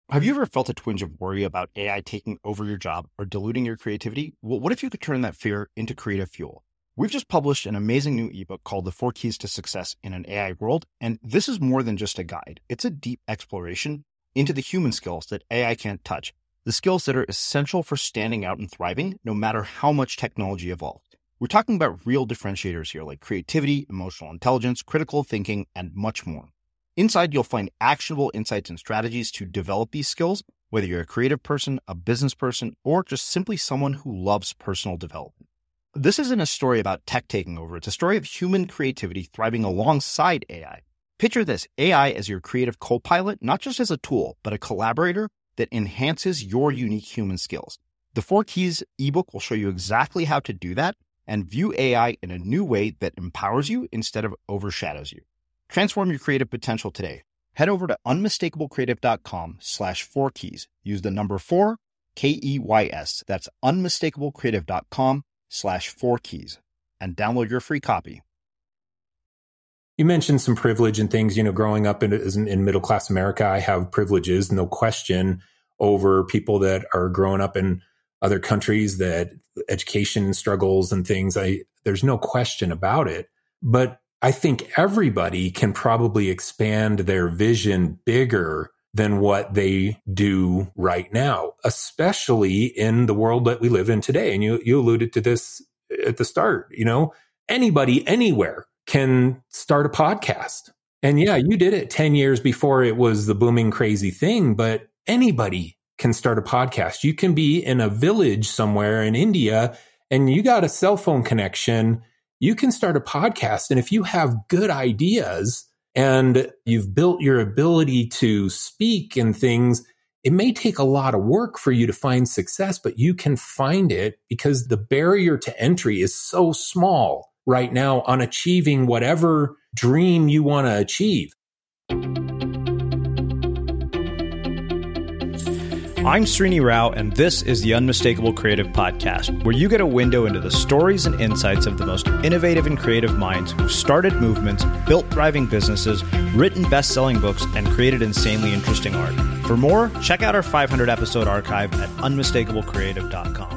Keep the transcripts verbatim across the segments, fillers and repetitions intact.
Have you ever felt a twinge of worry about A I taking over your job or diluting your creativity? Well, what if you could turn that fear into creative fuel? We've just published an amazing new ebook called The Four Keys to Success in an A I World, and this is more than just a guide. It's a deep exploration into the human skills that A I can't touch, the skills that are essential for standing out and thriving, no matter how much technology evolves. We're talking about real differentiators here, like creativity, emotional intelligence, critical thinking, and much more. Inside, you'll find actionable insights and strategies to develop these skills, whether you're a creative person, a business person, or just simply someone who loves personal development. This isn't a story about tech taking over. It's a story of human creativity thriving alongside A I. Picture this, A I as your creative co-pilot, not just as a tool, but a collaborator that enhances your unique human skills. The Four Keys ebook will show you exactly how to do that and view A I in a new way that empowers you instead of overshadows you. Transform your creative potential today. Head over to unmistakablecreative.com slash four keys. Use the number four, K E Y S. That's unmistakablecreative.com slash four keys and download your free copy. You mentioned some privilege and things, you know, growing up in, in middle-class America, I have privileges, no question, over people that are growing up in other countries that education struggles and things. I, there's no question about it. But I think everybody can probably expand their vision bigger than what they do right now, especially in the world that we live in today. And you, you alluded to this at the start, you know, anybody anywhere can start a podcast. And yeah, you did it ten years before it was the booming crazy thing, but anybody can start a podcast. You can be in a village somewhere in India and you got a cell phone connection. You can start a podcast. And if you have good ideas and you've built your ability to speak and things, it may take a lot of work for you to find success, but you can find it because the barrier to entry is so small right now on achieving whatever dream you want to achieve. I'm Srini Rao, and this is the Unmistakable Creative Podcast, where you get a window into the stories and insights of the most innovative and creative minds who've started movements, built thriving businesses, written best-selling books, and created insanely interesting art. For more, check out our five hundred episode archive at unmistakable creative dot com.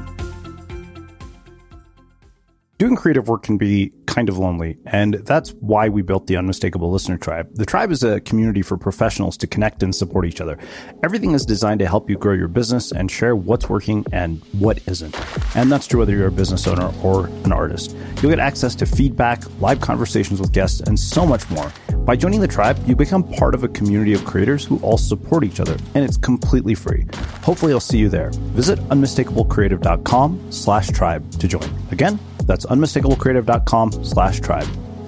Doing creative work can be kind of lonely, and that's why we built the Unmistakable Listener Tribe. The tribe is a community for professionals to connect and support each other. Everything is designed to help you grow your business and share what's working and what isn't. And that's true whether you're a business owner or an artist. You'll get access to feedback, live conversations with guests, and so much more. By joining the tribe, you become part of a community of creators who all support each other, and it's completely free. Hopefully I'll see you there. Visit unmistakablecreative.com slash tribe to join. Again, that's unmistakablecreative.com slash tribe.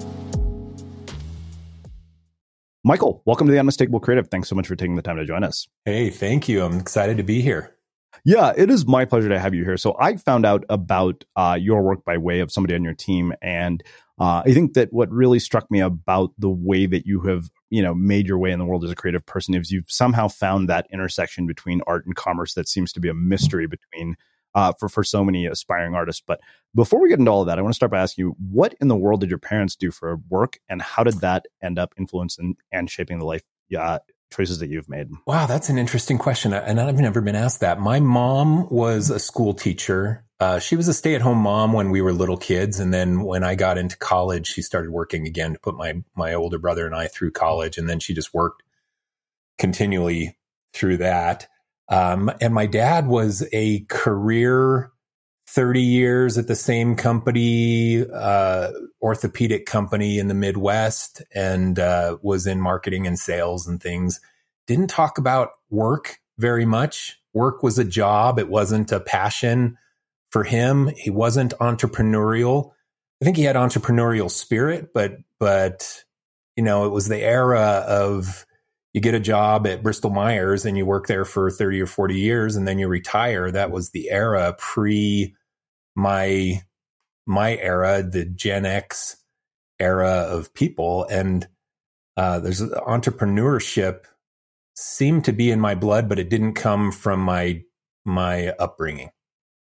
Michael, welcome to the Unmistakable Creative. Thanks so much for taking the time to join us. Hey, thank you. I'm excited to be here. Yeah, it is my pleasure to have you here. So I found out about uh, your work by way of somebody on your team. And uh, I think that what really struck me about the way that you have, you know, made your way in the world as a creative person is you've somehow found that intersection between art and commerce that seems to be a mystery between Uh, for, for so many aspiring artists. But before we get into all of that, I want to start by asking you, what in the world did your parents do for work, and how did that end up influencing and shaping the life uh, choices that you've made? Wow, that's an interesting question. And I've never been asked that. My mom was a school teacher. Uh, she was a stay-at-home mom when we were little kids. And then when I got into college, she started working again to put my, my older brother and I through college. And then she just worked continually through that. Um, and my dad was a career thirty years at the same company, uh, orthopedic company in the Midwest, and uh, was in marketing and sales and things. Didn't talk about work very much. Work was a job. It wasn't a passion for him. He wasn't entrepreneurial. I think he had entrepreneurial spirit, but, but, you know, it was the era of, you get a job at Bristol Myers and you work there for thirty or forty years and then you retire. That was the era pre my, my era, the Gen X era of people. And uh, there's entrepreneurship seemed to be in my blood, but it didn't come from my, my upbringing.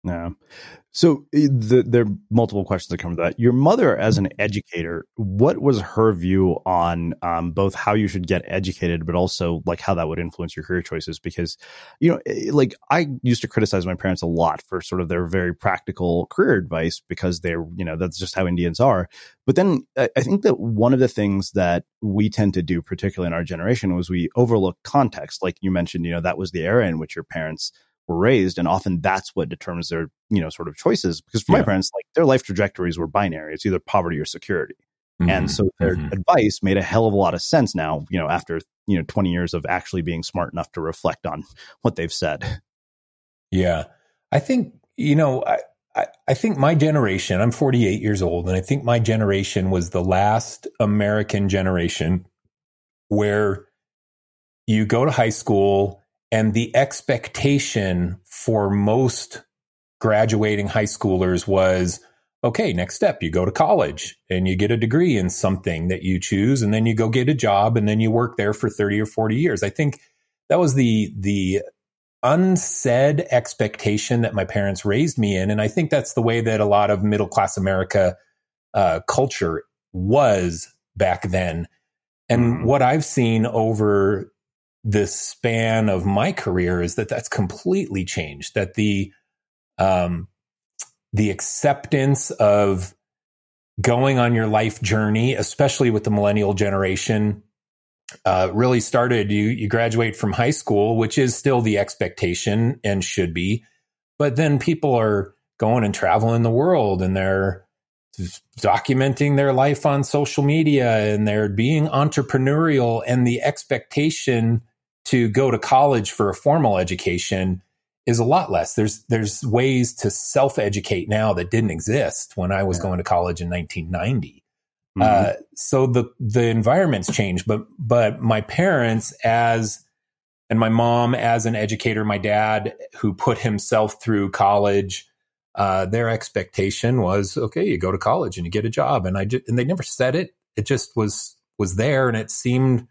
Yeah. So the, there are multiple questions that come to that. Your mother, as an educator, what was her view on um, both how you should get educated, but also like how that would influence your career choices? Because, you know, like I used to criticize my parents a lot for sort of their very practical career advice because they're, you know, that's just how Indians are. But then I think that one of the things that we tend to do, particularly in our generation, was we overlook context. Like you mentioned, you know, that was the era in which your parents were raised, and often that's what determines their, you know, sort of choices. Because for yeah. my parents, like their life trajectories were binary. It's either poverty or security. Mm-hmm. And so their mm-hmm. advice made a hell of a lot of sense now, you know, after, you know, twenty years of actually being smart enough to reflect on what they've said. Yeah. I think, you know, I, I, I think my generation, I'm forty-eight years old, and I think my generation was the last American generation where you go to high school and the expectation for most graduating high schoolers was, okay, next step, you go to college and you get a degree in something that you choose, and then you go get a job, and then you work there for thirty or forty years. I think that was the the unsaid expectation that my parents raised me in. And I think that's the way that a lot of middle-class America uh, culture was back then. And mm-hmm. what I've seen over the span of my career is that that's completely changed, that the um, the acceptance of going on your life journey, especially with the millennial generation, uh, really started. You, you graduate from high school, which is still the expectation and should be, but then people are going and traveling the world, and they're documenting their life on social media, and they're being entrepreneurial, and the expectation to go to college for a formal education is a lot less. There's there's ways to self-educate now that didn't exist when I was yeah. going to college in nineteen ninety. Mm-hmm. Uh, so the the environment's changed, but but my parents as and my mom as an educator, my dad who put himself through college, uh, their expectation was, okay, you go to college and you get a job, and I just, and they never said it. It just was was there, and it seemed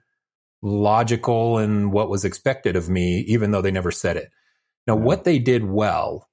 logical and what was expected of me, even though they never said it. Now, yeah. what they did well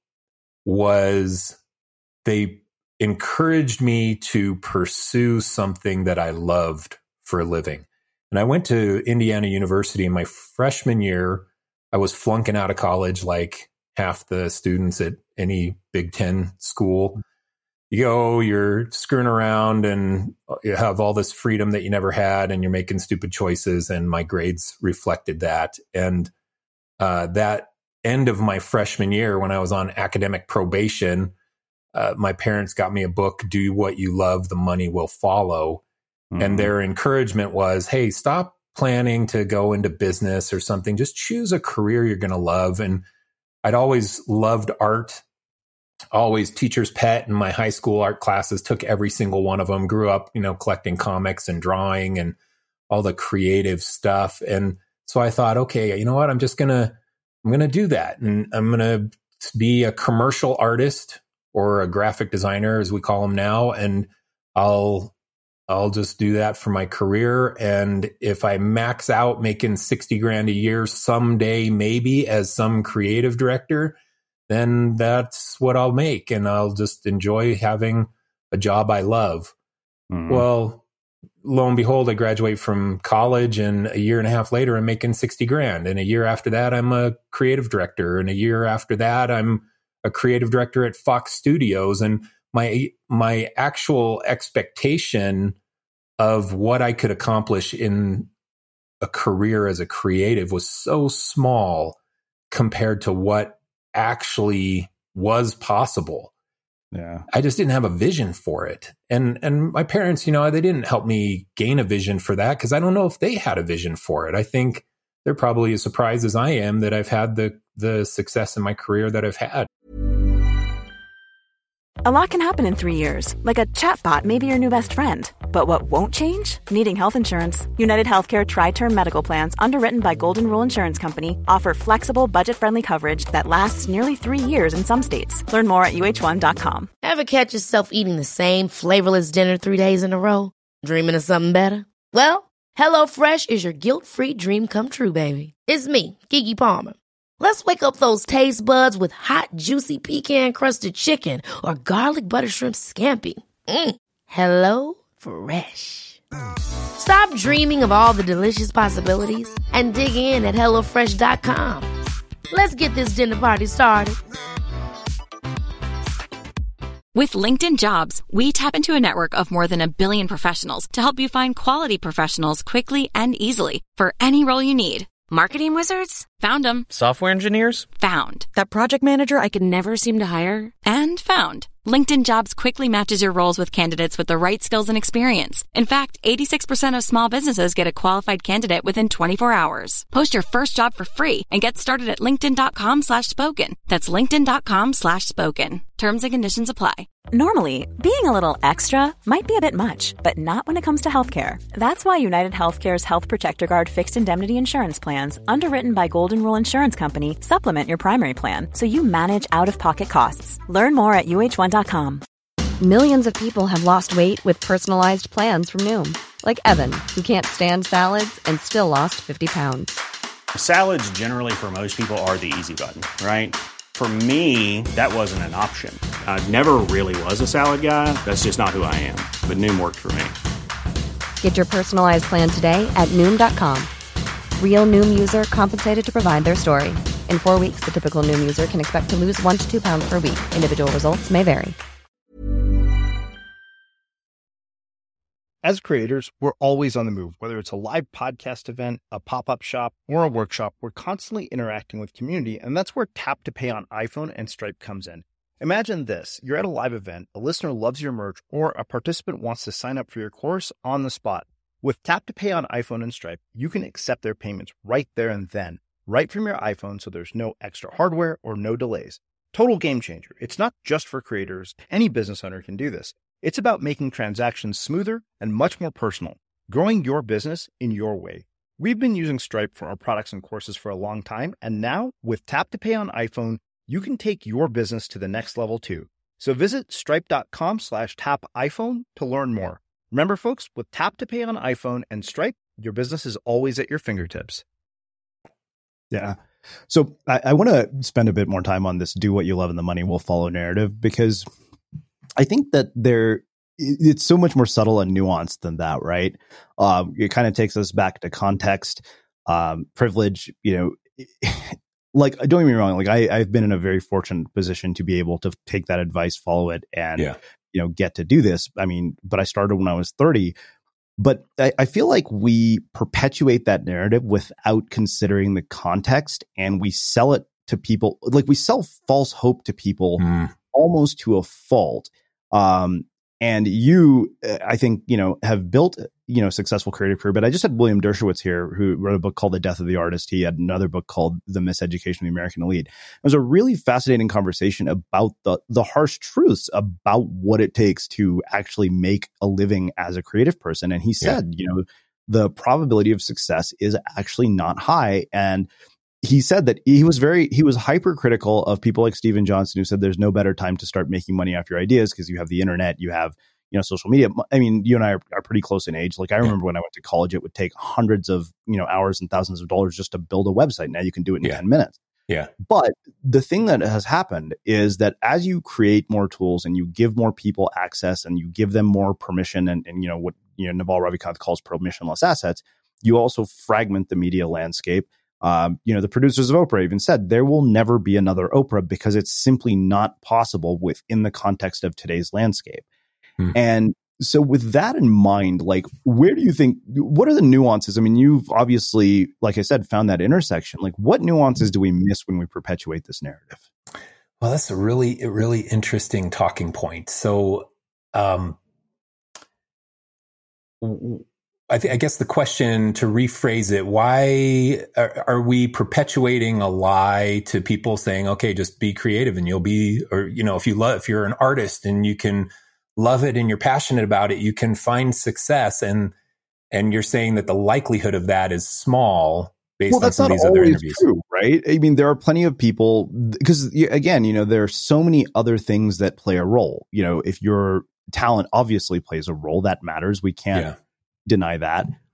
was they encouraged me to pursue something that I loved for a living. And I went to Indiana University in my freshman year. I was flunking out of college like half the students at any Big Ten school. You go, you're screwing around, and you have all this freedom that you never had, and you're making stupid choices. And my grades reflected that. And uh, that end of my freshman year, when I was on academic probation, uh, my parents got me a book, Do What You Love, The Money Will Follow. Mm-hmm. And their encouragement was, hey, stop planning to go into business or something. Just choose a career you're going to love. And I'd always loved art. Always teacher's pet in my high school art classes, took every single one of them, grew up, you know, collecting comics and drawing and all the creative stuff. And so I thought, okay, you know what, I'm just going to, I'm going to do that. And I'm going to be a commercial artist or a graphic designer, as we call them now. And I'll, I'll just do that for my career. And if I max out making sixty grand a year someday, maybe as some creative director, then that's what I'll make, and I'll just enjoy having a job I love. Mm. Well, lo and behold, I graduate from college, and a year and a half later, I'm making sixty grand. And a year after that, I'm a creative director. And a year after that, I'm a creative director at Fox Studios. And my my actual expectation of what I could accomplish in a career as a creative was so small compared to what actually was possible. Yeah. I just didn't have a vision for it. And and my parents, you know, they didn't help me gain a vision for that, because I don't know if they had a vision for it. I think they're probably as surprised as I am that I've had the the success in my career that I've had. A lot can happen in three years, like a chatbot may be your new best friend. But what won't change? Needing health insurance. United Healthcare Tri-Term Medical Plans, underwritten by Golden Rule Insurance Company, offer flexible, budget-friendly coverage that lasts nearly three years in some states. Learn more at U H one dot com. Ever catch yourself eating the same flavorless dinner three days in a row? Dreaming of something better? Well, HelloFresh is your guilt-free dream come true, baby. It's me, Keke Palmer. Let's wake up those taste buds with hot, juicy pecan-crusted chicken or garlic butter shrimp scampi. Mm. Hello Fresh. Stop dreaming of all the delicious possibilities and dig in at hello fresh dot com. Let's get this dinner party started. With LinkedIn Jobs, we tap into a network of more than a billion professionals to help you find quality professionals quickly and easily for any role you need. Marketing wizards? Found them. Software engineers? Found. That project manager I could never seem to hire? And found. LinkedIn Jobs quickly matches your roles with candidates with the right skills and experience. In fact, eighty-six percent of small businesses get a qualified candidate within twenty-four hours. Post your first job for free and get started at linkedin.com slash spoken. That's linkedin.com slash spoken. Terms and conditions apply. Normally, being a little extra might be a bit much, but not when it comes to healthcare. That's why United Healthcare's Health Protector Guard fixed indemnity insurance plans, underwritten by Golden Rule Insurance Company, supplement your primary plan so you manage out-of-pocket costs. Learn more at U H one dot com. Millions of people have lost weight with personalized plans from Noom. Like Evan, who can't stand salads and still lost fifty pounds. Salads generally for most people are the easy button, right? For me, that wasn't an option. I never really was a salad guy. That's just not who I am. But Noom worked for me. Get your personalized plan today at Noom dot com. Real Noom user compensated to provide their story. In four weeks, the typical Noom user can expect to lose one to two pounds per week. Individual results may vary. As creators, we're always on the move. Whether it's a live podcast event, a pop-up shop, or a workshop, we're constantly interacting with community, and that's where Tap to Pay on iPhone and Stripe comes in. Imagine this. You're at a live event, a listener loves your merch, or a participant wants to sign up for your course on the spot. With Tap to Pay on iPhone and Stripe, you can accept their payments right there and then, right from your iPhone, so there's no extra hardware or no delays. Total game changer. It's not just for creators. Any business owner can do this. It's about making transactions smoother and much more personal, growing your business in your way. We've been using Stripe for our products and courses for a long time, and now with Tap to Pay on iPhone, you can take your business to the next level too. So visit stripe.com slash tap iPhone to learn more. Remember, folks, with Tap to Pay on iPhone and Stripe, your business is always at your fingertips. Yeah. So I, I want to spend a bit more time on this do what you love and the money will follow narrative, because I think that there it's so much more subtle and nuanced than that, right? Um, it kind of takes us back to context, um, privilege, you know, like, don't get me wrong. Like I, I've been in a very fortunate position to be able to take that advice, follow it, and, yeah. you know, get to do this. I mean, but I started when I was thirty, but I, I feel like we perpetuate that narrative without considering the context, and we sell it to people. Like we sell false hope to people mm. almost to a fault. Um, and you, I think, you know, have built, you know, successful creative career. But I just had William Dershowitz here, who wrote a book called The Death of the Artist. He had another book called The Miseducation of the American Elite. It was a really fascinating conversation about the the harsh truths about what it takes to actually make a living as a creative person. And he said, yeah. you know, the probability of success is actually not high. And he said that he was very, he was hypercritical of people like Steven Johnson, who said there's no better time to start making money off your ideas because you have the internet, you have, you know, social media. I mean, you and I are, are pretty close in age. Like I remember when I went to college, it would take hundreds of, you know, hours and thousands of dollars just to build a website. Now you can do it in yeah. ten minutes. Yeah. But the thing that has happened is that as you create more tools and you give more people access and you give them more permission and, and you know, what, you know, Naval Ravikant calls permissionless assets, you also fragment the media landscape. Um, you know, the producers of Oprah even said there will never be another Oprah because it's simply not possible within the context of today's landscape. Hmm. And so with that in mind, like, where do you think, what are the nuances? I mean, you've obviously, like I said, found that intersection. Like, what nuances do we miss when we perpetuate this narrative? Well, that's a really, a really interesting talking point. So, um, I, th- I guess the question, to rephrase it, why are, are we perpetuating a lie to people saying, okay, just be creative and you'll be, or, you know, if you love, if you're an artist and you can love it and you're passionate about it, you can find success. And, and you're saying that the likelihood of that is small based well, on some of these other interviews. True, right? I mean, there are plenty of people, because again, you know, there are so many other things that play a role. You know, if your talent obviously plays a role, that matters. We can't yeah. deny that.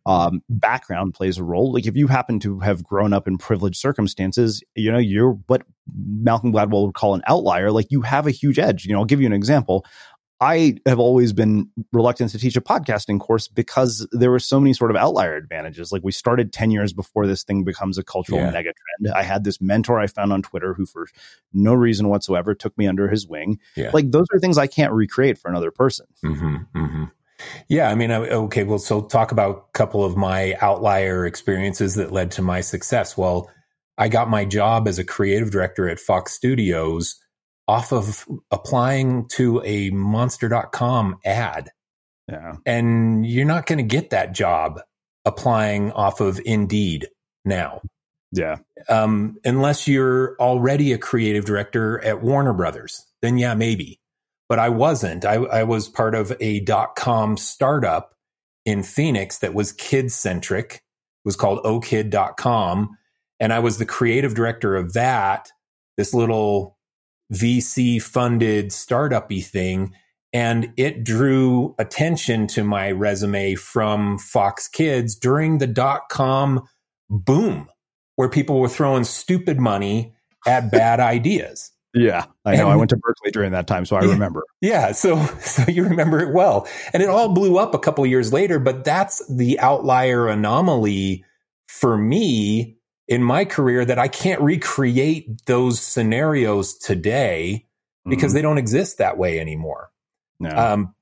um, background plays a role. Like if you happen to have grown up in privileged circumstances, you know, you're what Malcolm Gladwell would call an outlier. Like you have a huge edge. You know, I'll give you an example. I have always been reluctant to teach a podcasting course because there were so many sort of outlier advantages. Like we started ten years before this thing becomes a cultural yeah. mega trend. I had this mentor I found on Twitter who for no reason whatsoever took me under his wing. Yeah. Like those are things I can't recreate for another person. Mm-hmm, mm-hmm. Yeah. I mean, okay, well, so talk about a couple of my outlier experiences that led to my success. Well, I got my job as a creative director at Fox Studios off of applying to a monster dot com ad. Yeah. And you're not going to get that job applying off of Indeed now. Yeah. Um, unless you're already a creative director at Warner Brothers, then yeah, maybe. But I wasn't. I, I was part of a dot-com startup in Phoenix that was kid-centric. It was called O Kid dot com. And I was the creative director of that, this little V C-funded startup-y thing. And it drew attention to my resume from Fox Kids during the dot-com boom, where people were throwing stupid money at bad ideas. Yeah, I know. And, I went to Berkeley during that time, so I yeah, remember. Yeah, so so you remember it well. And it all blew up a couple of years later, but that's the outlier anomaly for me in my career, that I can't recreate those scenarios today because mm-hmm. they don't exist that way anymore. No. Um,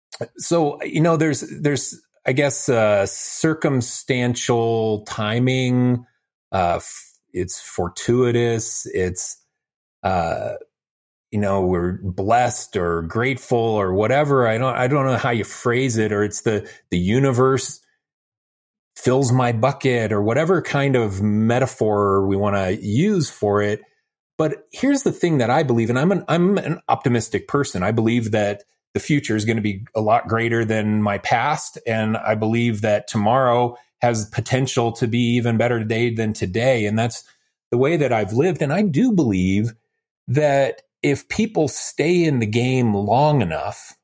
so, you know, there's, there's, I guess, uh, circumstantial timing. Uh, f- it's fortuitous. It's, uh, you know, we're blessed or grateful or whatever. I don't, I don't know how you phrase it, or it's the, the universe fills my bucket or whatever kind of metaphor we want to use for it. But here's the thing that I believe, and I'm an, I'm an optimistic person. I believe that the future is going to be a lot greater than my past. And I believe that tomorrow has potential to be even better today than today. And that's the way that I've lived. And I do believe that if people stay in the game long enough,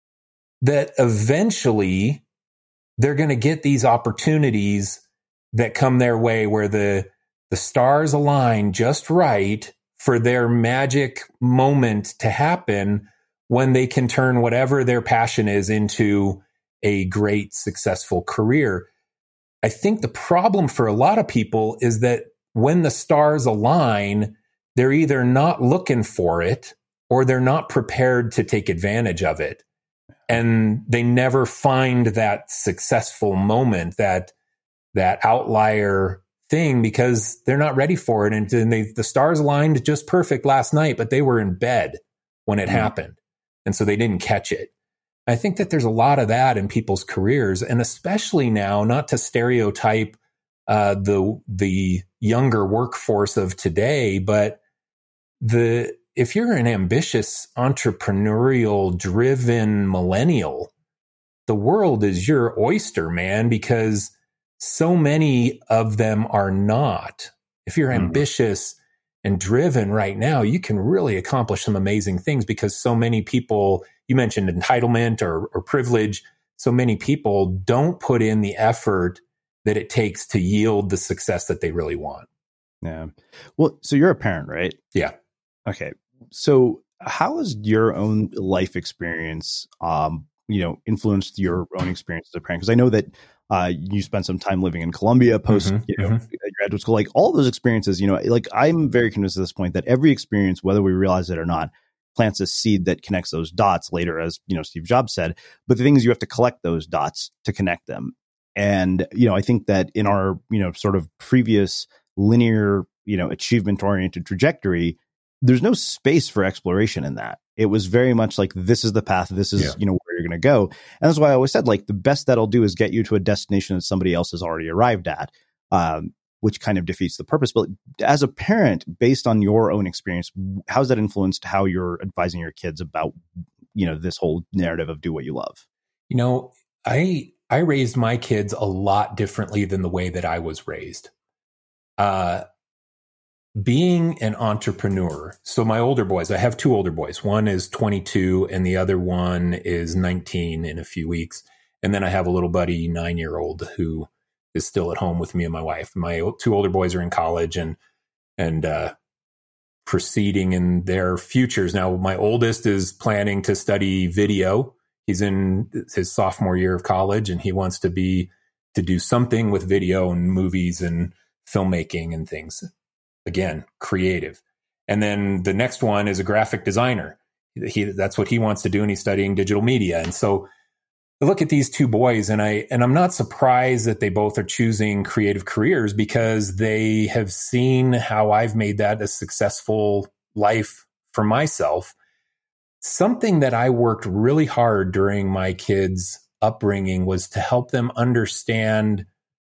that eventually they're going to get these opportunities that come their way where the, the stars align just right for their magic moment to happen, when they can turn whatever their passion is into a great, successful career. I think the problem for a lot of people is that when the stars align, they're either not looking for it or they're not prepared to take advantage of it. And they never find that successful moment, that that outlier thing, because they're not ready for it. And they, the stars aligned just perfect last night, but they were in bed when it mm-hmm. happened. And so they didn't catch it. I think that there's a lot of that in people's careers, and especially now, not to stereotype uh, the the younger workforce of today, but the if you're an ambitious, entrepreneurial, driven millennial, the world is your oyster, man, because so many of them are not. If you're mm-hmm. ambitious and driven right now, you can really accomplish some amazing things, because so many people, you mentioned entitlement or, or privilege, so many people don't put in the effort that it takes to yield the success that they really want. Yeah. Well, so you're a parent, right? Yeah. Okay. So how has your own life experience, um, you know, influenced your own experience as a parent? Because I know that uh, you spent some time living in Colombia post, mm-hmm, you know, mm-hmm. graduate school. Like all those experiences, you know, like I'm very convinced at this point that every experience, whether we realize it or not, plants a seed that connects those dots later, as you know, Steve Jobs said. But the thing is, you have to collect those dots to connect them. And you know, I think that in our you know sort of previous linear, you know, achievement oriented trajectory, there's no space for exploration in that. It was very much like, this is the path, this is, yeah. you know, where you're going to go. And that's why I always said, like, the best that'll do is get you to a destination that somebody else has already arrived at, um, which kind of defeats the purpose. But as a parent, based on your own experience, how's that influenced how you're advising your kids about, you know, this whole narrative of do what you love? You know, I, I raised my kids a lot differently than the way that I was raised. Uh, Being an entrepreneur. So my older boys, I have two older boys. One is twenty-two and the other one is nineteen in a few weeks. And then I have a little buddy, nine year old, who is still at home with me and my wife. My two older boys are in college and, and, uh, proceeding in their futures. Now, my oldest is planning to study video. He's in his sophomore year of college and he wants to be, to do something with video and movies and filmmaking and things. Again, creative. And then the next one is a graphic designer. He, that's what he wants to do. And he's studying digital media. And so I look at these two boys and I, and I'm not surprised that they both are choosing creative careers because they have seen how I've made that a successful life for myself. Something that I worked really hard during my kids' upbringing was to help them understand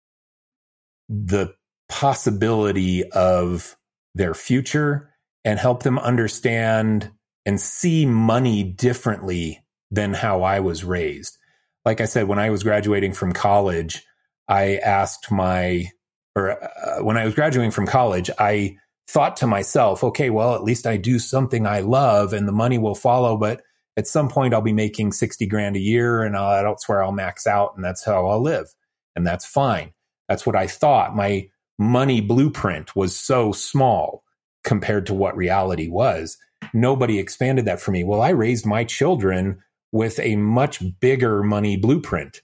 the possibility of their future and help them understand and see money differently than how I was raised. Like I said, when I was graduating from college, I asked my, or uh, when I was graduating from college, I thought to myself, okay, well, at least I do something I love and the money will follow. But at some point I'll be making sixty grand a year and I'll, that's where I'll max out and that's how I'll live. And that's fine. That's what I thought. My money blueprint was so small compared to what reality was. Nobody expanded that for me. Well, I raised my children with a much bigger money blueprint.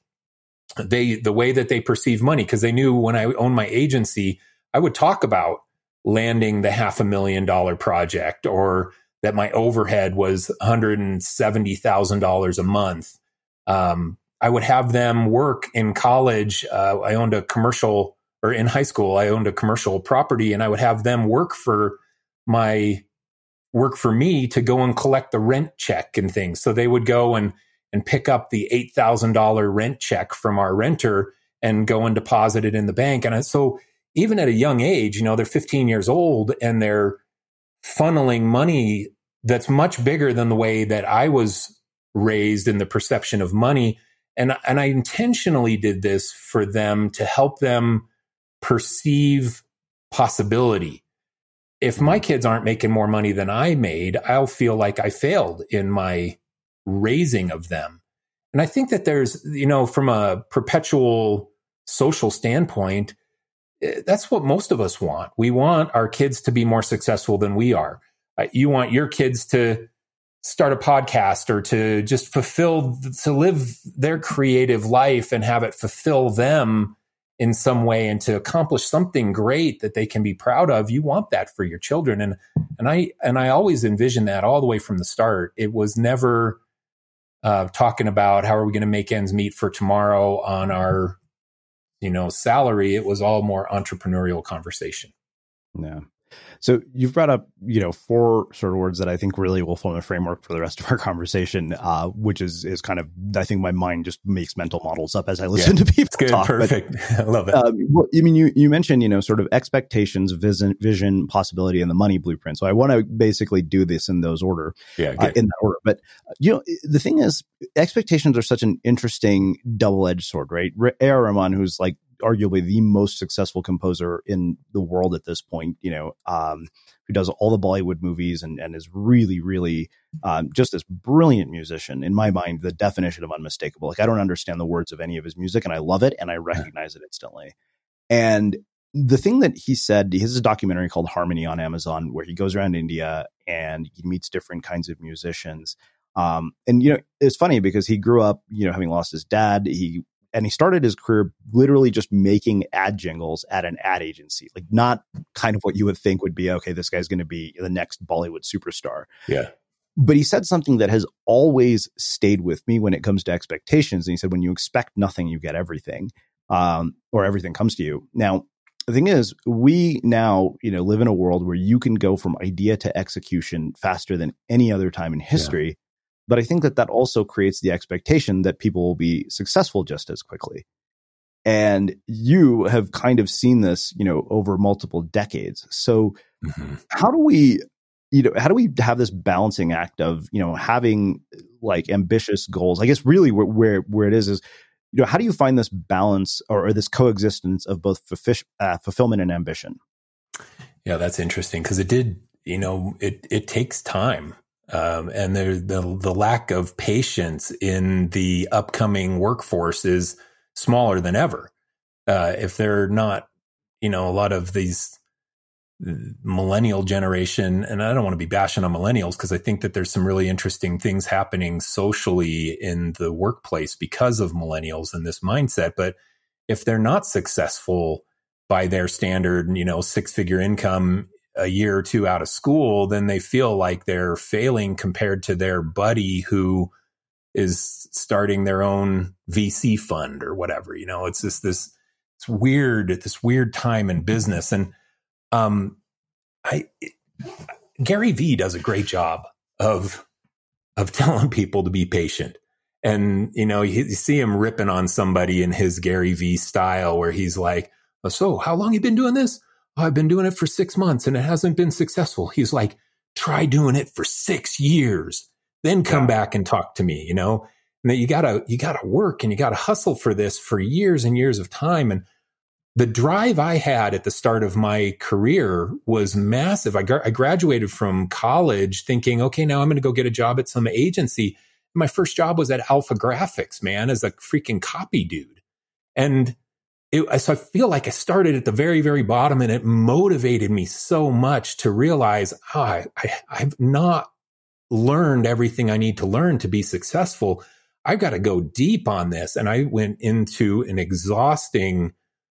They, the way that they perceive money, because they knew when I owned my agency, I would talk about landing the half a million dollar project or that my overhead was one hundred seventy thousand dollars a month. Um, I would have them work in college. Uh, I owned a commercial, or in high school, I owned a commercial property, and I would have them work for my work for me to go and collect the rent check and things. So they would go and and pick up the eight thousand dollars rent check from our renter and go and deposit it in the bank. And so even at a young age, you know, they're fifteen years old and they're funneling money that's much bigger than the way that I was raised in the perception of money. And, and I intentionally did this for them to help them perceive possibility. If my kids aren't making more money than I made, I'll feel like I failed in my raising of them. And I think that there's, you know, from a perpetual social standpoint, that's what most of us want. We want our kids to be more successful than we are. Uh, you want your kids to start a podcast or to just fulfill, to live their creative life and have it fulfill them in some way and to accomplish something great that they can be proud of. You want that for your children. And, and I, and I always envisioned that all the way from the start. It was never uh, talking about how are we going to make ends meet for tomorrow on our, you know, salary. It was all more entrepreneurial conversation. Yeah. So you've brought up, you know, four sort of words that I think really will form a framework for the rest of our conversation, uh, which is is kind of, I think my mind just makes mental models up as I listen yeah, to people good, talk. Perfect. But, I love it. Um, well, I mean, you, you mentioned, you know, sort of expectations, vision, vision, possibility, and the money blueprint. So I want to basically do this in those order, yeah, uh, in that order. But, you know, the thing is, expectations are such an interesting double-edged sword, right? A R. Rahman, who's like arguably the most successful composer in the world at this point, you know, um, who does all the Bollywood movies and, and is really, really um, just this brilliant musician. In my mind, the definition of unmistakable. Like, I don't understand the words of any of his music, and I love it, and I recognize it instantly. And the thing that he said, he has a documentary called Harmony on Amazon, where he goes around India and he meets different kinds of musicians. Um, and, you know, it's funny because he grew up, you know, having lost his dad. He And he started his career literally just making ad jingles at an ad agency, like not kind of what you would think would be, okay, this guy's going to be the next Bollywood superstar. Yeah. But he said something that has always stayed with me when it comes to expectations. And he said, when you expect nothing, you get everything, um, or everything comes to you. Now, the thing is, we now, you know, live in a world where you can go from idea to execution faster than any other time in history. Yeah. But I think that that also creates the expectation that people will be successful just as quickly. And you have kind of seen this, you know, over multiple decades. So mm-hmm. how do we, you know, how do we have this balancing act of, you know, having like ambitious goals? I guess really where where, where it is is, you know, how do you find this balance or, or this coexistence of both fulfill, uh, fulfillment and ambition? Yeah, that's interesting because it did, you know, it it takes time. Um, and there, the, the lack of patience in the upcoming workforce is smaller than ever. Uh, if they're not, you know, a lot of these millennial generation, and I don't want to be bashing on millennials because I think that there's some really interesting things happening socially in the workplace because of millennials and this mindset. But if they're not successful by their standard, you know, six figure income a year or two out of school, then they feel like they're failing compared to their buddy who is starting their own V C fund or whatever. You know, it's just this, it's weird, this weird time in business. And um, I, it, Gary Vee does a great job of, of telling people to be patient. And, you know, you, you see him ripping on somebody in his Gary Vee style where he's like, oh, so how long you been doing this? Oh, I've been doing it for six months and it hasn't been successful. He's like, try doing it for six years, then come yeah. back and talk to me, you know, and that you gotta, you gotta work and you gotta hustle for this for years and years of time. And the drive I had at the start of my career was massive. I, gra- I graduated from college thinking, okay, now I'm going to go get a job at some agency. My first job was at Alpha Graphics, man, as a freaking copy dude. And It, so I feel like I started at the very, very bottom, and it motivated me so much to realize, oh, I, I, I've not learned everything I need to learn to be successful. I've got to go deep on this. And I went into an exhausting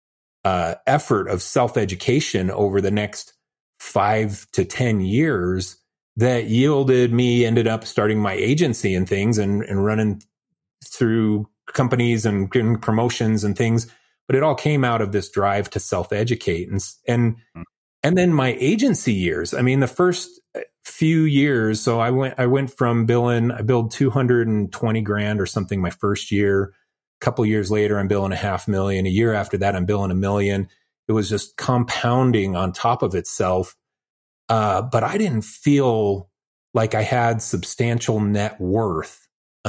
uh, effort of self-education over the next five to ten years that yielded me, ended up starting my agency and things and, and running through companies and getting promotions and things. But it all came out of this drive to self-educate. And, and, and then my agency years, I mean, the first few years, so I went, I went from billing, I billed two hundred twenty grand or something my first year. A couple years later, I'm billing a half million. A year after that, I'm billing a million. It was just compounding on top of itself. Uh, but I didn't feel like I had substantial net worth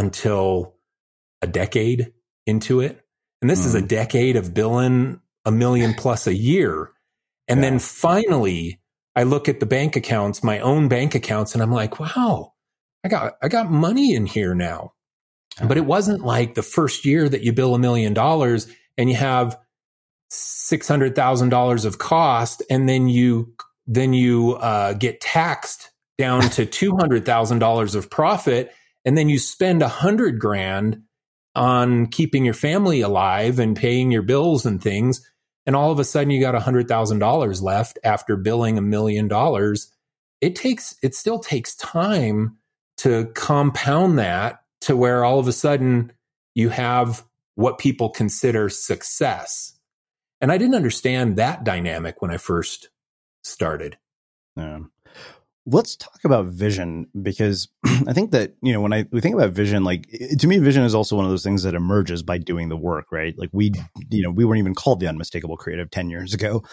until a decade into it. And this mm. is a decade of billing a million plus a year. And yeah. then finally, I look at the bank accounts, my own bank accounts, and I'm like, wow, I got, I got money in here now. Okay. But it wasn't like the first year that you bill a million dollars and you have six hundred thousand dollars of cost. And then you, then you uh, get taxed down to two hundred thousand dollars of profit. And then you spend a hundred grand on keeping your family alive and paying your bills and things. And all of a sudden you got a hundred thousand dollars left after billing a million dollars. It takes, it still takes time to compound that to where all of a sudden you have what people consider success. And I didn't understand that dynamic when I first started. Yeah. Let's talk about vision, because I think that, you know, when I we think about vision, like to me, vision is also one of those things that emerges by doing the work, right? Like we, you know, we weren't even called the Unmistakable Creative ten years ago.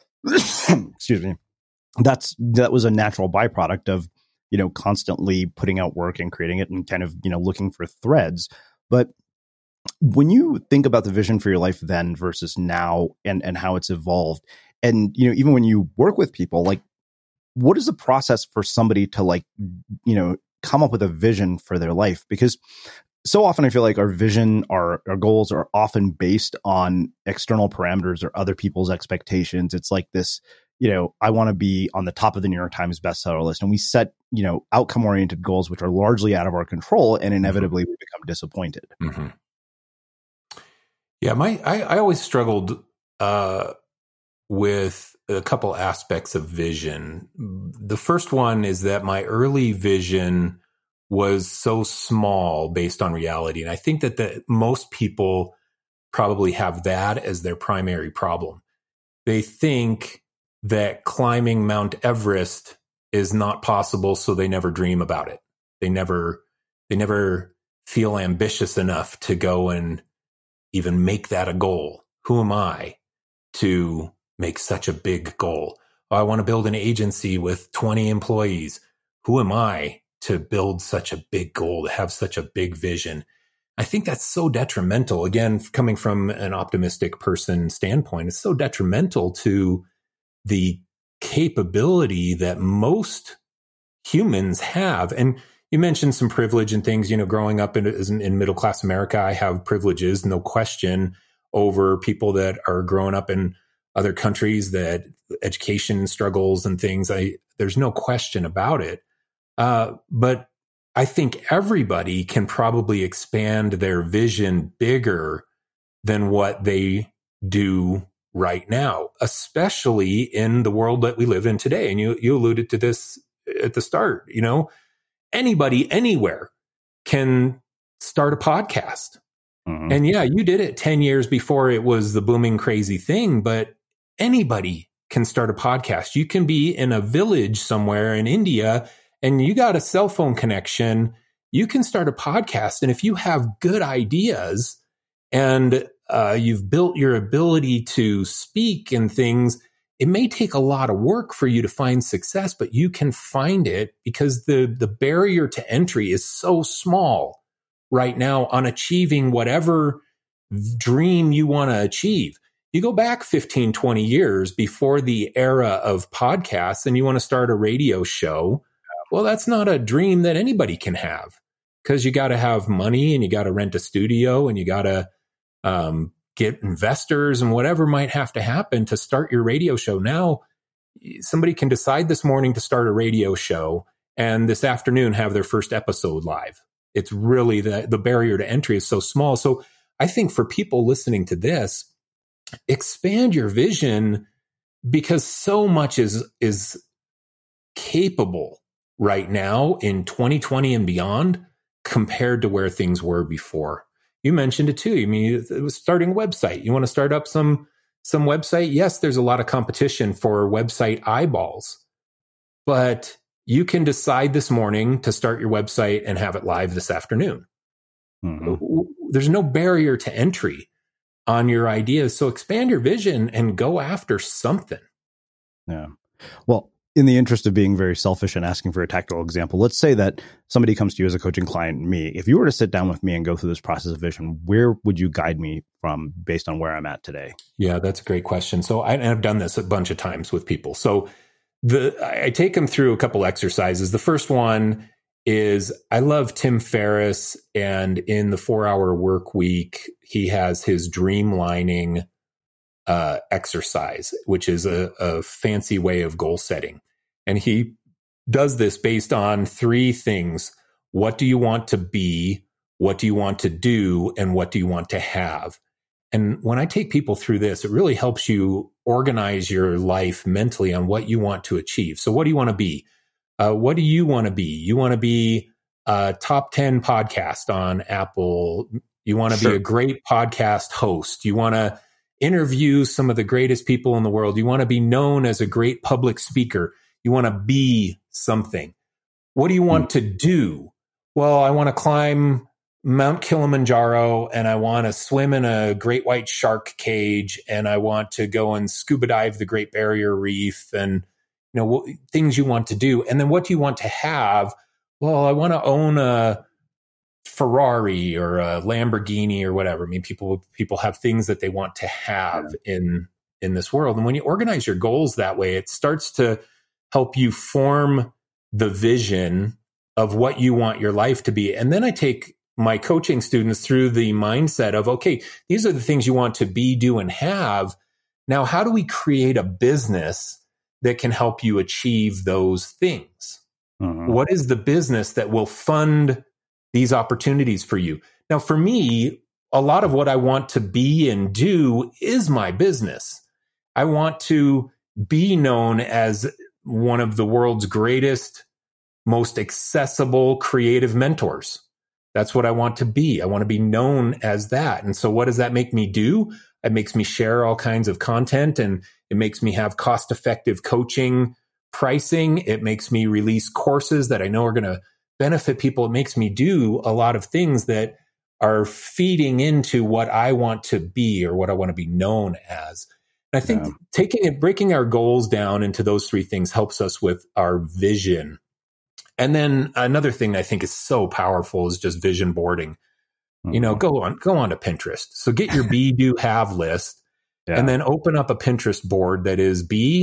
Excuse me. That's, that was a natural byproduct of, you know, constantly putting out work and creating it and kind of, you know, looking for threads. But when you think about the vision for your life then versus now and, and how it's evolved, and, you know, even when you work with people, like, what is the process for somebody to, like, you know, come up with a vision for their life? Because so often I feel like our vision, our, our goals are often based on external parameters or other people's expectations. It's like this, you know, I want to be on the top of the New York Times bestseller list. And we set, you know, outcome oriented goals, which are largely out of our control. And inevitably we become disappointed. Mm-hmm. Yeah. My, I, I always struggled uh, with a couple aspects of vision. The first one is that my early vision was so small based on reality. And I think that the, most people probably have that as their primary problem. They think that climbing Mount Everest is not possible, so they never dream about it. They never, they never feel ambitious enough to go and even make that a goal. Who am I to make such a big goal? Oh, I want to build an agency with twenty employees. Who am I to build such a big goal, to have such a big vision? I think that's so detrimental. Again, coming from an optimistic person standpoint, it's so detrimental to the capability that most humans have. And you mentioned some privilege and things, you know, growing up in, in middle-class America, I have privileges, no question, over people that are growing up in other countries that education struggles and things. I, there's no question about it. Uh, but I think everybody can probably expand their vision bigger than what they do right now, especially in the world that we live in today. And you, you alluded to this at the start, you know, anybody anywhere can start a podcast. Mm-hmm. And yeah, you did it ten years before it was the booming crazy thing, but anybody can start a podcast. You can be in a village somewhere in India and you got a cell phone connection. You can start a podcast. And if you have good ideas and uh, you've built your ability to speak and things, it may take a lot of work for you to find success, but you can find it because the, the barrier to entry is so small right now on achieving whatever dream you want to achieve. You go back fifteen, twenty years before the era of podcasts and you want to start a radio show. Well, that's not a dream that anybody can have because you got to have money and you got to rent a studio and you got to um, get investors and whatever might have to happen to start your radio show. Now, somebody can decide this morning to start a radio show and this afternoon have their first episode live. It's really the, the barrier to entry is so small. So I think for people listening to this, expand your vision because so much is, is capable right now in twenty twenty and beyond compared to where things were before. You mentioned it too. I mean, it was starting a website. You want to start up some, some website? Yes, there's a lot of competition for website eyeballs, but you can decide this morning to start your website and have it live this afternoon. Mm-hmm. There's no barrier to entry on your ideas. So expand your vision and go after something. Yeah. Well, in the interest of being very selfish and asking for a tactical example, let's say that somebody comes to you as a coaching client, me. If you were to sit down with me and go through this process of vision, where would you guide me from based on where I'm at today? Yeah, that's a great question. So I, I've done this a bunch of times with people. So the I take them through a couple exercises. The first one is I love Tim Ferriss, and in the four hour work week, he has his dreamlining uh, exercise, which is a, a fancy way of goal setting. And he does this based on three things. What do you want to be? What do you want to do? And what do you want to have? And when I take people through this, it really helps you organize your life mentally on what you want to achieve. So what do you want to be? Uh, what do you want to be? You want to be a top ten podcast on Apple. You want to sure. be a great podcast host. You want to interview some of the greatest people in the world. You want to be known as a great public speaker. You want to be something. What do you want mm-hmm. to do? Well, I want to climb Mount Kilimanjaro and I want to swim in a great white shark cage and I want to go and scuba dive the Great Barrier Reef and you know, what, things you want to do. And then what do you want to have? Well, I want to own a Ferrari or a Lamborghini or whatever. I mean, people, people have things that they want to have in, in this world. And when you organize your goals that way, it starts to help you form the vision of what you want your life to be. And then I take my coaching students through the mindset of, okay, these are the things you want to be, do, and have. Now, how do we create a business that can help you achieve those things? Mm-hmm. What is the business that will fund these opportunities for you? Now, for me, a lot of what I want to be and do is my business. I want to be known as one of the world's greatest, most accessible creative mentors. That's what I want to be. I want to be known as that. And so what does that make me do? It makes me share all kinds of content, and it makes me have cost-effective coaching pricing. It makes me release courses that I know are going to benefit people. It makes me do a lot of things that are feeding into what I want to be or what I want to be known as. And I think yeah. taking it, breaking our goals down into those three things helps us with our vision. And then another thing I think is so powerful is just vision boarding. You know, go on, go on to Pinterest. So get your be, do, have list, yeah. and then open up a Pinterest board that is be,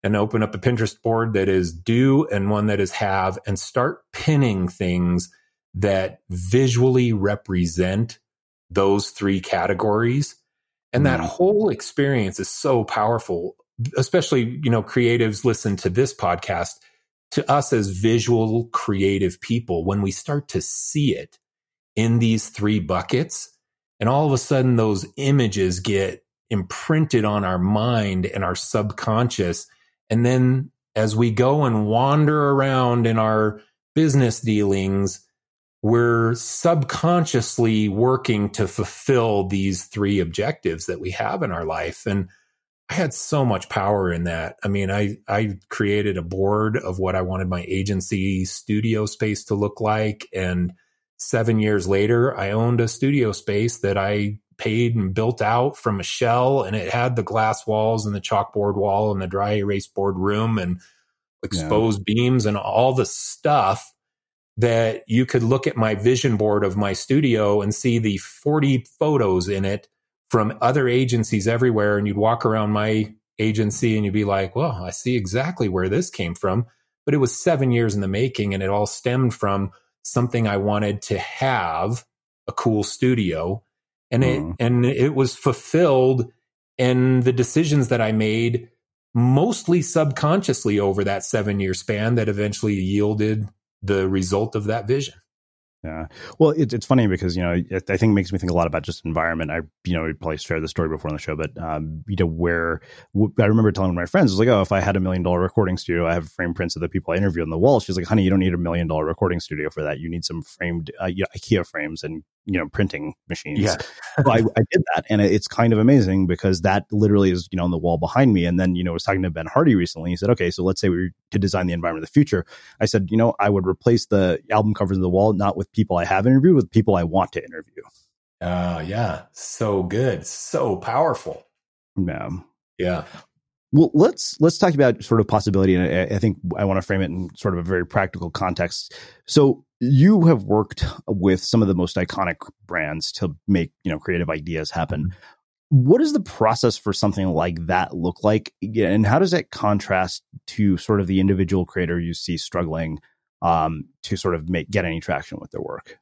and open up a Pinterest board that is do and one that is have, and start pinning things that visually represent those three categories. And that whole experience is so powerful, especially, you know, creatives listen to this podcast. To us as visual creative people, when we start to see it in these three buckets, and all of a sudden those images get imprinted on our mind and our subconscious. And then as we go and wander around in our business dealings, we're subconsciously working to fulfill these three objectives that we have in our life. And I had so much power in that. I mean, I, I created a board of what I wanted my agency studio space to look like. And seven years later, I owned a studio space that I paid and built out from a shell, and it had the glass walls and the chalkboard wall and the dry erase board room and exposed yeah. beams and all the stuff that you could look at my vision board of my studio and see the forty photos in it from other agencies everywhere. And you'd walk around my agency and you'd be like, well, I see exactly where this came from. But it was seven years in the making, and it all stemmed from something I wanted to have, a cool studio. And mm. it and it was fulfilled in the decisions that I made, mostly subconsciously over that seven year span, that eventually yielded the result of that vision. Yeah. Well, it's it's funny because, you know, it, I think it makes me think a lot about just environment. I, you know, we probably shared the story before on the show, but, um, you know, where w- I remember telling my friends, I was like, oh, if I had a million dollar recording studio, I have frame prints of the people I interview on the wall. She's like, honey, you don't need a million dollar recording studio for that. You need some framed, uh, you know, IKEA frames and, you know, printing machines. Yeah. So I, I did that. And it's kind of amazing because that literally is, you know, on the wall behind me. And then, you know, I was talking to Ben Hardy recently. He said, okay, so let's say we were to design the environment of the future. I said, you know, I would replace the album covers of the wall, not with people I have interviewed, with people I want to interview. Oh, uh, yeah. So good. So powerful. Yeah. Yeah. Well, let's let's talk about sort of possibility, and I, I think I want to frame it in sort of a very practical context. So you have worked with some of the most iconic brands to make, you know, creative ideas happen. What does the process for something like that look like, and how does that contrast to sort of the individual creator you see struggling um, to sort of make get any traction with their work?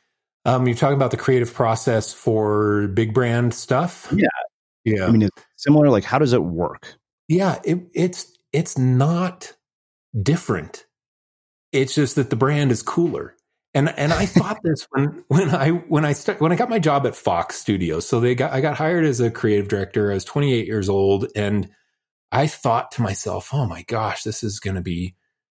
Um, you're talking about the creative process for big brand stuff? Yeah. Yeah. I mean, it's similar. Like, how does it work? Yeah, it, it's it's not different. It's just that the brand is cooler. And and I thought this when when I when I start, when I got my job at Fox Studios. So they got I got hired as a creative director. I was twenty-eight years old, and I thought to myself, "Oh my gosh, this is going to be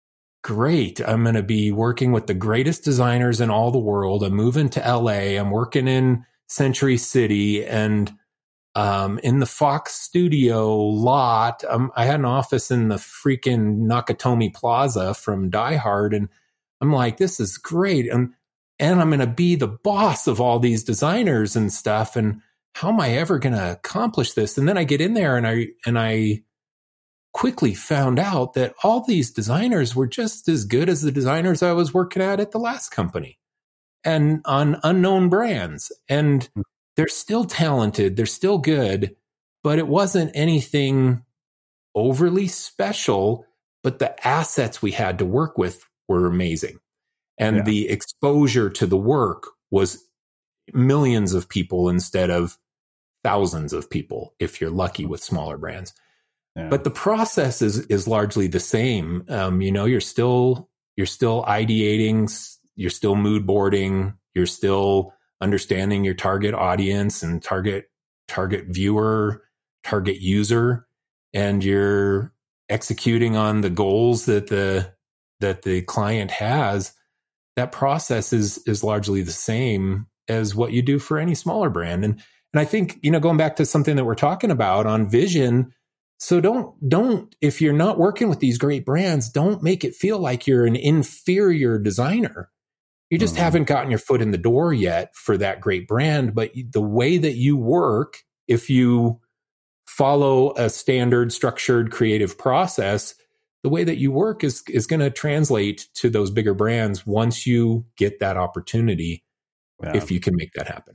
great. I'm going to be working with the greatest designers in all the world. I'm moving to L A. I'm working in Century City, and Um, in the Fox studio lot, um, I had an office in the freaking Nakatomi Plaza from Die Hard. And I'm like, this is great. And, and I'm going to be the boss of all these designers and stuff. And how am I ever going to accomplish this? And then I get in there and I, and I quickly found out that all these designers were just as good as the designers I was working at at the last company, and on unknown brands. And they're still talented. They're still good, but it wasn't anything overly special, but the assets we had to work with were amazing. And yeah. the exposure to the work was millions of people instead of thousands of people, if you're lucky with smaller brands. Yeah. But the process is, is largely the same. Um, you know, you're still, you're still ideating, you're still mood boarding, you're still understanding your target audience and target target viewer, target user, and you're executing on the goals that the that the client has. That process is is largely the same as what you do for any smaller brand. And and I think, you know, going back to something that we're talking about on vision, so don't don't if you're not working with these great brands, don't make it feel like you're an inferior designer. You just mm-hmm. haven't gotten your foot in the door yet for that great brand. But the way that you work, if you follow a standard, structured, creative process, the way that you work is, is going to translate to those bigger brands once you get that opportunity, yeah. if you can make that happen.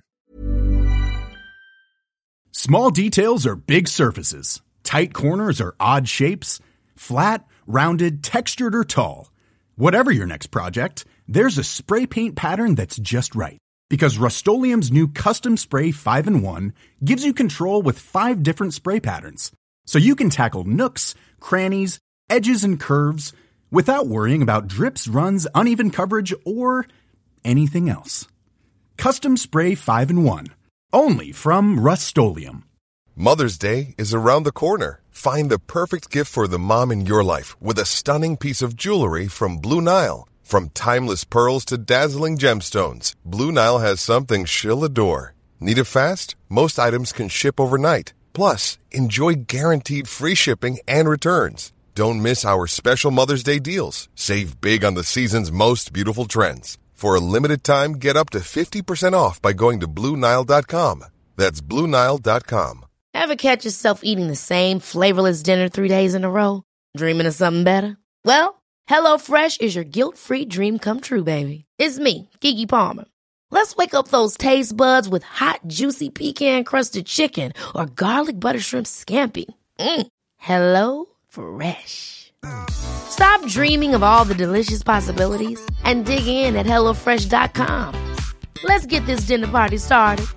Small details are big surfaces. Tight corners are odd shapes. Flat, rounded, textured, or tall. Whatever your next project, there's a spray paint pattern that's just right. Because Rust-Oleum's new Custom Spray five in one gives you control with five different spray patterns. So you can tackle nooks, crannies, edges, and curves without worrying about drips, runs, uneven coverage, or anything else. Custom Spray five in one. Only from Rust-Oleum. Mother's Day is around the corner. Find the perfect gift for the mom in your life with a stunning piece of jewelry from Blue Nile. From timeless pearls to dazzling gemstones, Blue Nile has something she'll adore. Need it fast? Most items can ship overnight. Plus, enjoy guaranteed free shipping and returns. Don't miss our special Mother's Day deals. Save big on the season's most beautiful trends. For a limited time, get up to fifty percent off by going to Blue Nile dot com. That's Blue Nile dot com. Ever catch yourself eating the same flavorless dinner three days in a row? Dreaming of something better? Well, HelloFresh is your guilt-free dream come true, baby. It's me, Keke Palmer. Let's wake up those taste buds with hot, juicy pecan-crusted chicken or garlic butter shrimp scampi. Mm. Hello Fresh. Stop dreaming of all the delicious possibilities and dig in at hello fresh dot com. Let's get this dinner party started.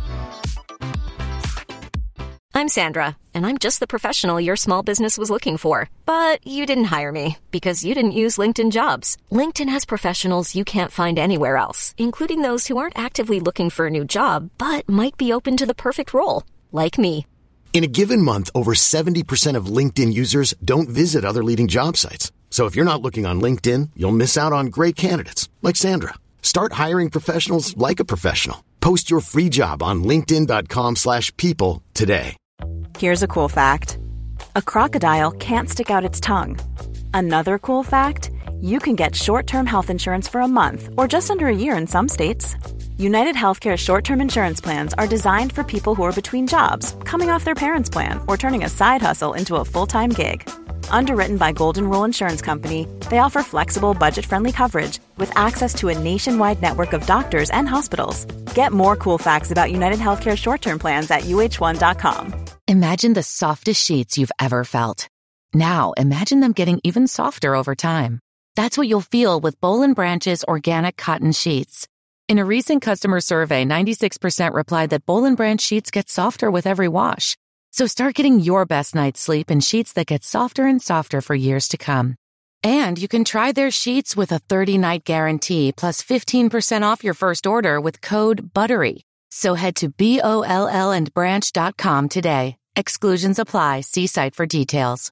I'm Sandra, and I'm just the professional your small business was looking for. But you didn't hire me because you didn't use LinkedIn Jobs. LinkedIn has professionals you can't find anywhere else, including those who aren't actively looking for a new job, but might be open to the perfect role, like me. In a given month, over seventy percent of LinkedIn users don't visit other leading job sites. So if you're not looking on LinkedIn, you'll miss out on great candidates, like Sandra. Start hiring professionals like a professional. Post your free job on linkedin dot com slash people today. Here's a cool fact. A crocodile can't stick out its tongue. Another cool fact, you can get short-term health insurance for a month or just under a year in some states. United Healthcare short-term insurance plans are designed for people who are between jobs, coming off their parents' plan, or turning a side hustle into a full-time gig. Underwritten by Golden Rule Insurance Company, they offer flexible, budget-friendly coverage with access to a nationwide network of doctors and hospitals. Get more cool facts about United Healthcare short-term plans at U H one dot com. Imagine the softest sheets you've ever felt. Now, imagine them getting even softer over time. That's what you'll feel with Boll and Branch's organic cotton sheets. In a recent customer survey, ninety-six percent replied that Boll and Branch sheets get softer with every wash. So start getting your best night's sleep in sheets that get softer and softer for years to come. And you can try their sheets with a thirty-night guarantee plus fifteen percent off your first order with code BUTTERY. So head to B O L L and branch dot com today. Exclusions apply. See site for details.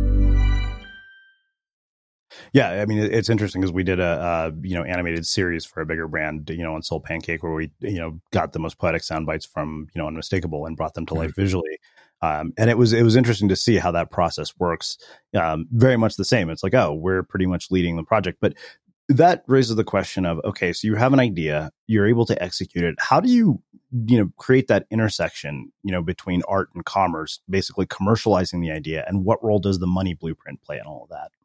Yeah, I mean, it's interesting because we did a uh, you know animated series for a bigger brand, you know, on Soul Pancake, where we you know got the most poetic sound bites from you know Unmistakable and brought them to life mm-hmm. visually. Um, and it was it was interesting to see how that process works. Um, very much the same. It's like, oh, we're pretty much leading the project, but that raises the question of, okay, so you have an idea, you're able to execute it. How do you, you know, create that intersection, you know, between art and commerce, basically commercializing the idea, and what role does the money blueprint play in all of that?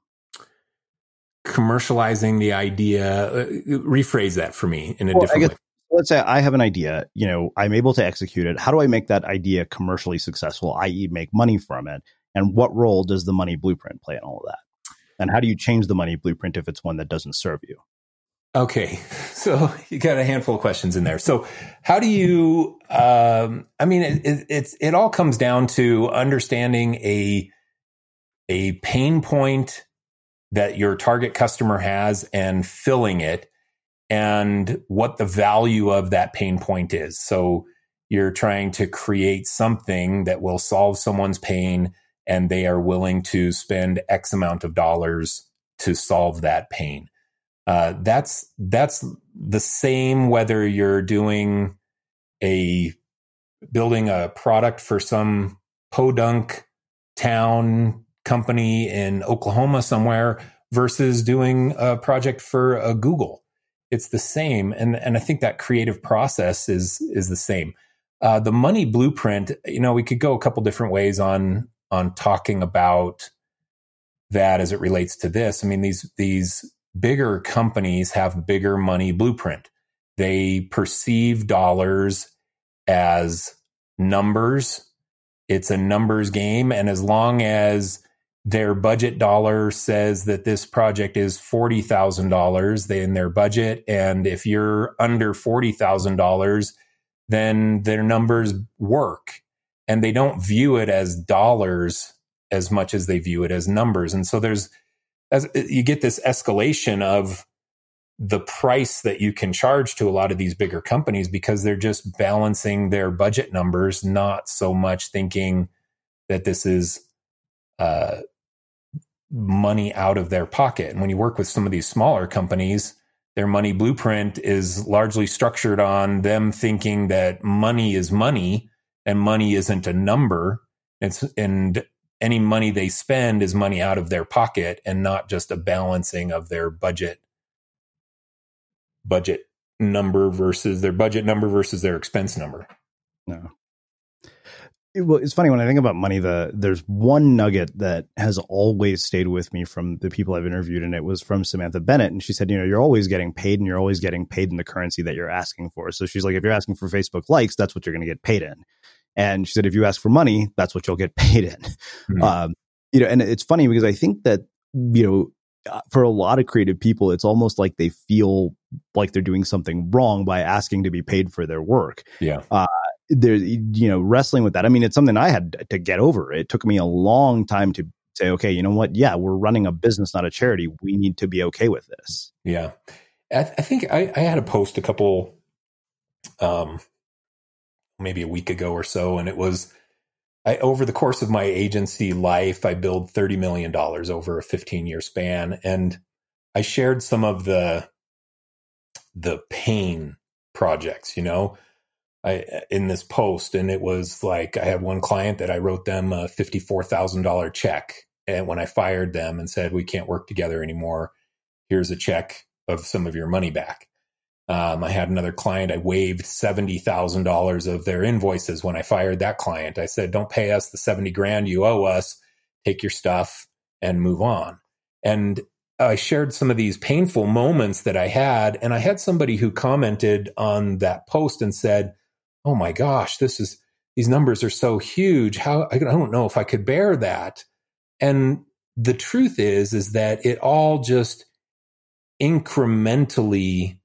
Commercializing the idea, uh, rephrase that for me in a well, different guess, way. Let's say I have an idea, you know, I'm able to execute it. How do I make that idea commercially successful, that is make money from it? And what role does the money blueprint play in all of that? And how do you change the money blueprint if it's one that doesn't serve you? Okay. So you got a handful of questions in there. So how do you, um, I mean, it, it, it's, it all comes down to understanding a, a pain point that your target customer has and filling it, and what the value of that pain point is. So you're trying to create something that will solve someone's pain, and they are willing to spend X amount of dollars to solve that pain. Uh, that's that's the same whether you're doing a building a product for some podunk town company in Oklahoma somewhere versus doing a project for a Google. It's the same, and and I think that creative process is is the same. Uh, the money blueprint, you know, we could go a couple different ways on on talking about that as it relates to this. I mean, these these bigger companies have bigger money blueprint. They perceive dollars as numbers. It's a numbers game, and as long as their budget dollar says that this project is forty thousand dollars in their budget. And if you're under forty thousand dollars, then their numbers work. And they don't view it as dollars as much as they view it as numbers. And so there's, as you get this escalation of the price that you can charge to a lot of these bigger companies because they're just balancing their budget numbers, not so much thinking that this is uh, money out of their pocket. And when you work with some of these smaller companies, their money blueprint is largely structured on them thinking that money is money and money isn't a number. It's, and any money they spend is money out of their pocket and not just a balancing of their budget budget number versus their budget number versus their expense number. No. It, well, it's funny when I think about money, the there's one nugget that has always stayed with me from the people I've interviewed, and it was from Samantha Bennett. And she said, you know, you're always getting paid and you're always getting paid in the currency that you're asking for. So she's like, if you're asking for Facebook likes, that's what you're going to get paid in. And she said, if you ask for money, that's what you'll get paid in. Mm-hmm. Um, you know, and it's funny because I think that, you know, for a lot of creative people, it's almost like they feel like they're doing something wrong by asking to be paid for their work. Yeah. Uh, they're, you know, wrestling with that. I mean, it's something I had to get over. It took me a long time to say, okay, you know what? Yeah, we're running a business, not a charity. We need to be okay with this. Yeah. I, th- I think I, I had a post a couple, um, maybe a week ago or so, and it was, I, over the course of my agency life, I billed thirty million dollars over a fifteen year span. And I shared some of the, the pain projects, you know, I, in this post. And it was like, I had one client that I wrote them a fifty-four thousand dollars check. And when I fired them and said, we can't work together anymore, here's a check of some of your money back. Um, I had another client, I waived seventy thousand dollars of their invoices when I fired that client. I said, don't pay us the seventy grand you owe us, take your stuff and move on. And I shared some of these painful moments that I had. And I had somebody who commented on that post and said, oh my gosh, this is, these numbers are so huge. How, I don't know if I could bear that. And the truth is, is that it all just incrementally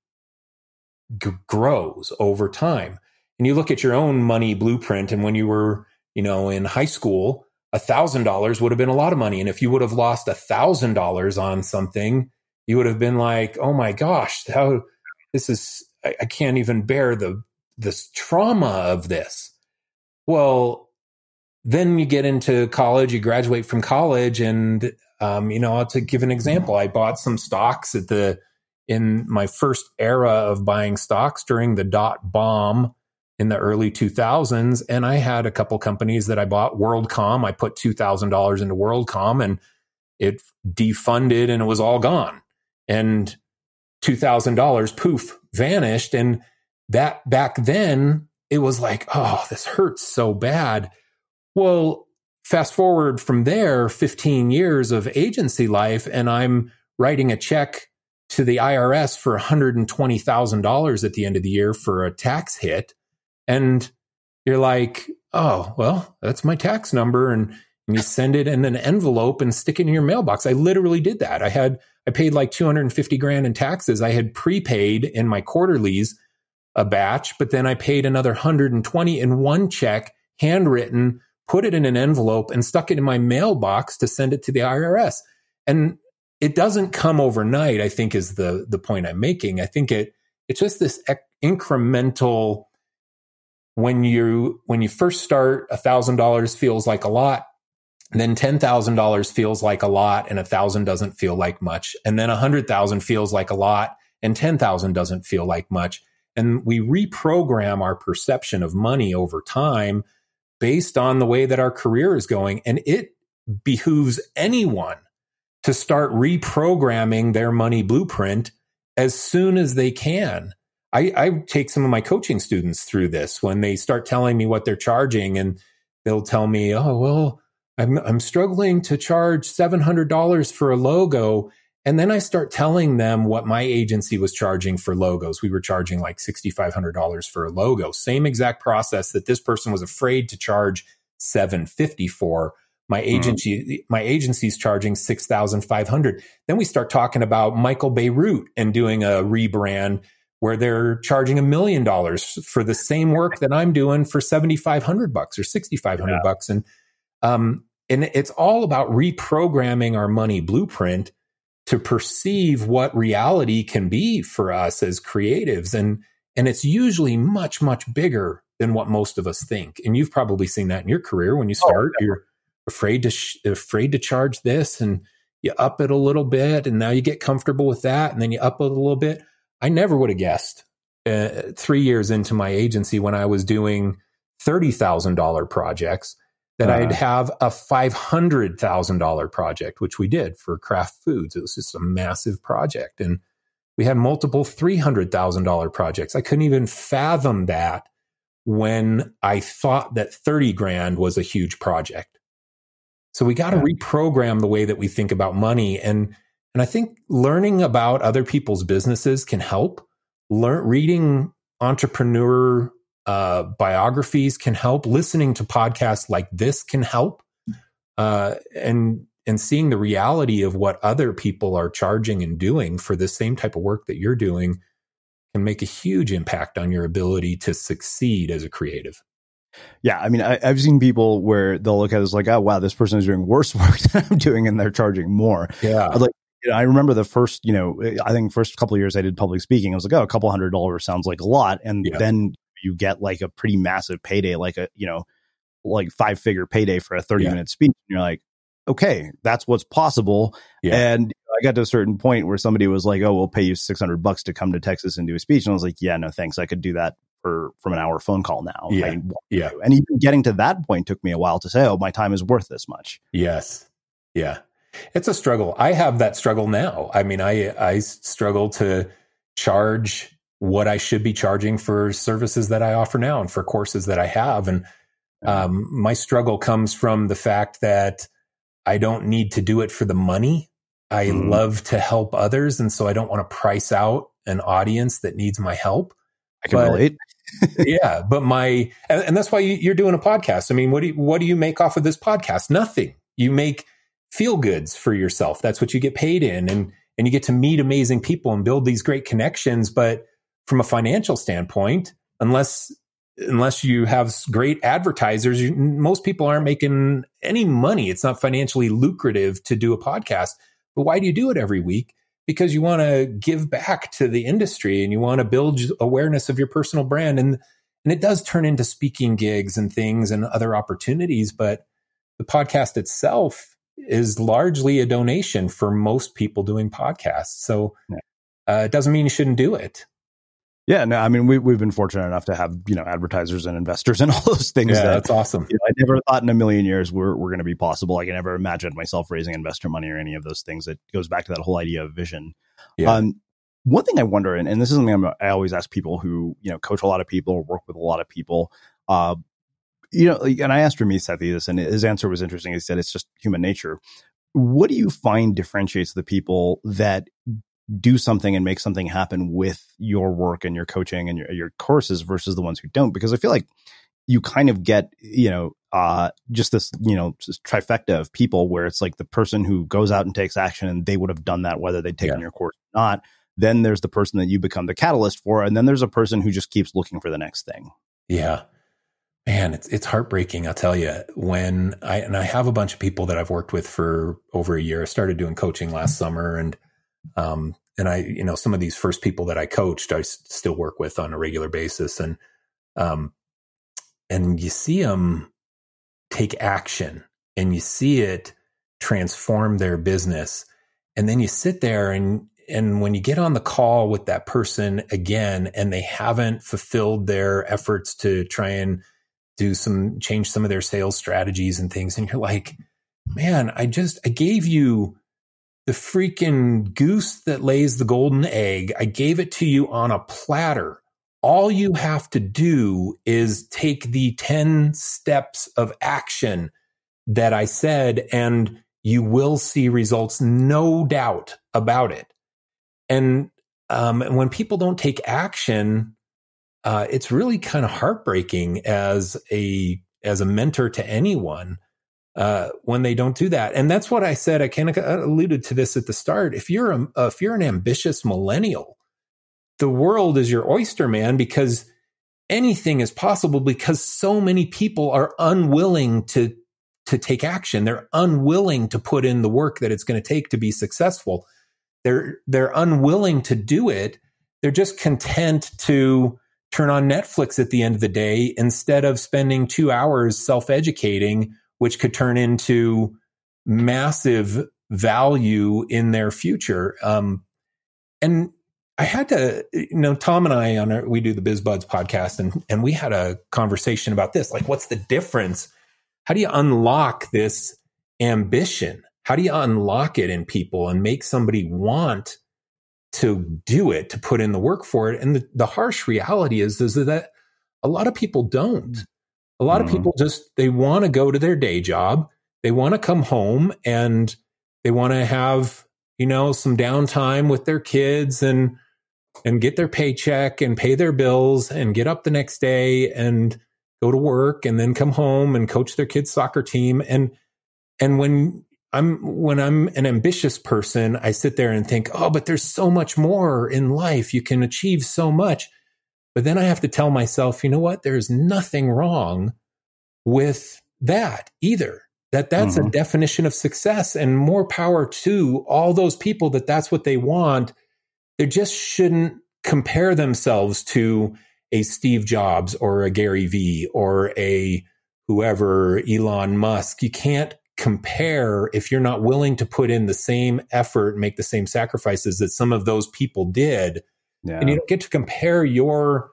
g- grows over time. And you look at your own money blueprint, and when you were, you know, in high school, a thousand dollars would have been a lot of money. And if you would have lost a thousand dollars on something, you would have been like, oh my gosh, how this is, I, I can't even bear the, this trauma of this. Well, then you get into college, you graduate from college, and, um, you know, to give an example, I bought some stocks at the, in my first era of buying stocks during the dot bomb in the early two thousands. And I had a couple companies that I bought. WorldCom, I put two thousand dollars into WorldCom and it defunded and it was all gone. And two thousand dollars, poof, vanished. And that back then, it was like, oh, this hurts so bad. Well, fast forward from there, fifteen years of agency life, and I'm writing a check to the I R S for one hundred twenty thousand dollars at the end of the year for a tax hit. And you're like, oh, well, that's my tax number. And, and you send it in an envelope and stick it in your mailbox. I literally did that. I had, I paid like two hundred fifty grand in taxes. I had prepaid in my quarterlies a batch, but then I paid another one hundred twenty in one check, handwritten, put it in an envelope and stuck it in my mailbox to send it to the I R S. And it doesn't come overnight, I think, is the, the point I'm making. I think it, it's just this ec- incremental. When you when you first start, one thousand dollars feels like a lot. Then ten thousand dollars feels like a lot, and one thousand dollars doesn't feel like much. And then one hundred thousand dollars feels like a lot, and ten thousand dollars doesn't feel like much. And we reprogram our perception of money over time based on the way that our career is going. And it behooves anyone to start reprogramming their money blueprint as soon as they can. I, I take some of my coaching students through this when they start telling me what they're charging, and they'll tell me, oh, well, I'm, I'm struggling to charge seven hundred dollars for a logo. And then I start telling them what my agency was charging for logos. We were charging like six thousand five hundred dollars for a logo. Same exact process that this person was afraid to charge seven hundred fifty dollars for. My agency, mm. my agency's charging six thousand five hundred. Then we start talking about Michael Beirut and doing a rebrand where they're charging a million dollars for the same work that I'm doing for seventy-five hundred bucks or sixty-five hundred yeah. bucks. And, um, and it's all about reprogramming our money blueprint to perceive what reality can be for us as creatives. And, and it's usually much, much bigger than what most of us think. And you've probably seen that in your career. When you start, oh, yeah. you're afraid to, sh- afraid to charge this, and you up it a little bit, and now you get comfortable with that. And then you up it a little bit. I never would have guessed uh, three years into my agency when I was doing thirty thousand dollars projects that uh-huh. I'd have a five hundred thousand dollars project, which we did for Kraft Foods. It was just a massive project. And we had multiple three hundred thousand dollars projects. I couldn't even fathom that when I thought that thirty grand was a huge project. So we got to yeah. reprogram the way that we think about money. And And I think learning about other people's businesses can help. Learn, reading entrepreneur uh, biographies can help. Listening to podcasts like this can help. Uh, and and seeing the reality of what other people are charging and doing for the same type of work that you're doing can make a huge impact on your ability to succeed as a creative. Yeah, I mean, I, I've seen people where they'll look at it as like, oh, wow, this person is doing worse work than I'm doing, and they're charging more. Yeah, like. You know, I remember the first, you know, I think first couple of years I did public speaking. I was like, oh, a couple hundred dollars sounds like a lot. And yeah. then you get like a pretty massive payday, like a, you know, like five figure payday for a thirty yeah. minute speech. And you're like, okay, that's what's possible. Yeah. And I got to a certain point where somebody was like, oh, we'll pay you six hundred bucks to come to Texas and do a speech. And I was like, yeah, no, thanks. I could do that for from an hour phone call now. Yeah. yeah. And even getting to that point took me a while to say, oh, my time is worth this much. Yes. Yeah. It's a struggle. I have that struggle now. I mean, I I struggle to charge what I should be charging for services that I offer now and for courses that I have. And um, my struggle comes from the fact that I don't need to do it for the money. I mm. love to help others. And so I don't want to price out an audience that needs my help. I can but, relate. yeah. But my, and, and that's why you're doing a podcast. I mean, what do you, what do you make off of this podcast? Nothing. You make feel goods for yourself. That's what you get paid in. And, and you get to meet amazing people and build these great connections. But from a financial standpoint, unless, unless you have great advertisers, you, most people aren't making any money. It's not financially lucrative to do a podcast. But why do you do it every week? Because you want to give back to the industry and you want to build awareness of your personal brand. And, and it does turn into speaking gigs and things and other opportunities. But the podcast itself is largely a donation for most people doing podcasts. So uh, it doesn't mean you shouldn't do it. Yeah, no, I mean, we, we've been fortunate enough to have, you know, advertisers and investors and all those things. Yeah, that, that's awesome. You know, I never thought in a million years we're, we're going to be possible. I can never imagine myself raising investor money or any of those things. It goes back to that whole idea of vision. Yeah. Um, one thing I wonder, and, and this is something I'm, I always ask people who, you know, coach a lot of people, work with a lot of people, uh, you know, and I asked Ramit Sethi this, and his answer was interesting. He said, it's just human nature. What do you find differentiates the people that do something and make something happen with your work and your coaching and your, your courses versus the ones who don't? Because I feel like you kind of get, you know, uh, just this, you know, this trifecta of people where it's like the person who goes out and takes action and they would have done that whether they'd taken yeah. your course or not. Then there's the person that you become the catalyst for. And then there's a person who just keeps looking for the next thing. Yeah. Man, it's it's heartbreaking, I'll tell you. When I and I have a bunch of people that I've worked with for over a year. I started doing coaching last summer, and um and I, you know, some of these first people that I coached, I s- still work with on a regular basis, and um and you see them take action, and you see it transform their business, and then you sit there and and when you get on the call with that person again, and they haven't fulfilled their efforts to try and do some, change some of their sales strategies and things. And you're like, man, I just, I gave you the freaking goose that lays the golden egg. I gave it to you on a platter. All you have to do is take the ten steps of action that I said, and you will see results, no doubt about it. And um, when people don't take action, uh, it's really kind of heartbreaking as a as a mentor to anyone, uh, when they don't do that. And that's what I said. I kind of alluded to this at the start. If you're a, uh, if you're an ambitious millennial, the world is your oyster, man, because anything is possible because so many people are unwilling to, to take action. They're unwilling to put in the work that it's going to take to be successful. They're, they're unwilling to do it. They're just content to turn on Netflix at the end of the day instead of spending two hours self-educating, which could turn into massive value in their future. Um, and I had to, you know, Tom and I on our, we do the BizBuds podcast, and and we had a conversation about this. Like, what's the difference? How do you unlock this ambition? How do you unlock it in people and make somebody want to do it, to put in the work for it? And the, the harsh reality is, is that a lot of people don't. A lot mm-hmm. of people just, they want to go to their day job. They want to come home and they want to have, you know, some downtime with their kids and and get their paycheck and pay their bills and get up the next day and go to work and then come home and coach their kids' soccer team. And and when I'm when I'm an ambitious person, I sit there and think, oh, but there's so much more in life. You can achieve so much. But then I have to tell myself, you know what? There's nothing wrong with that either. That that's mm-hmm. a definition of success, and more power to all those people that that's what they want. They just shouldn't compare themselves to a Steve Jobs or a Gary Vee or a whoever, Elon Musk. You can't compare if you're not willing to put in the same effort and make the same sacrifices that some of those people did. Yeah. And you don't get to compare your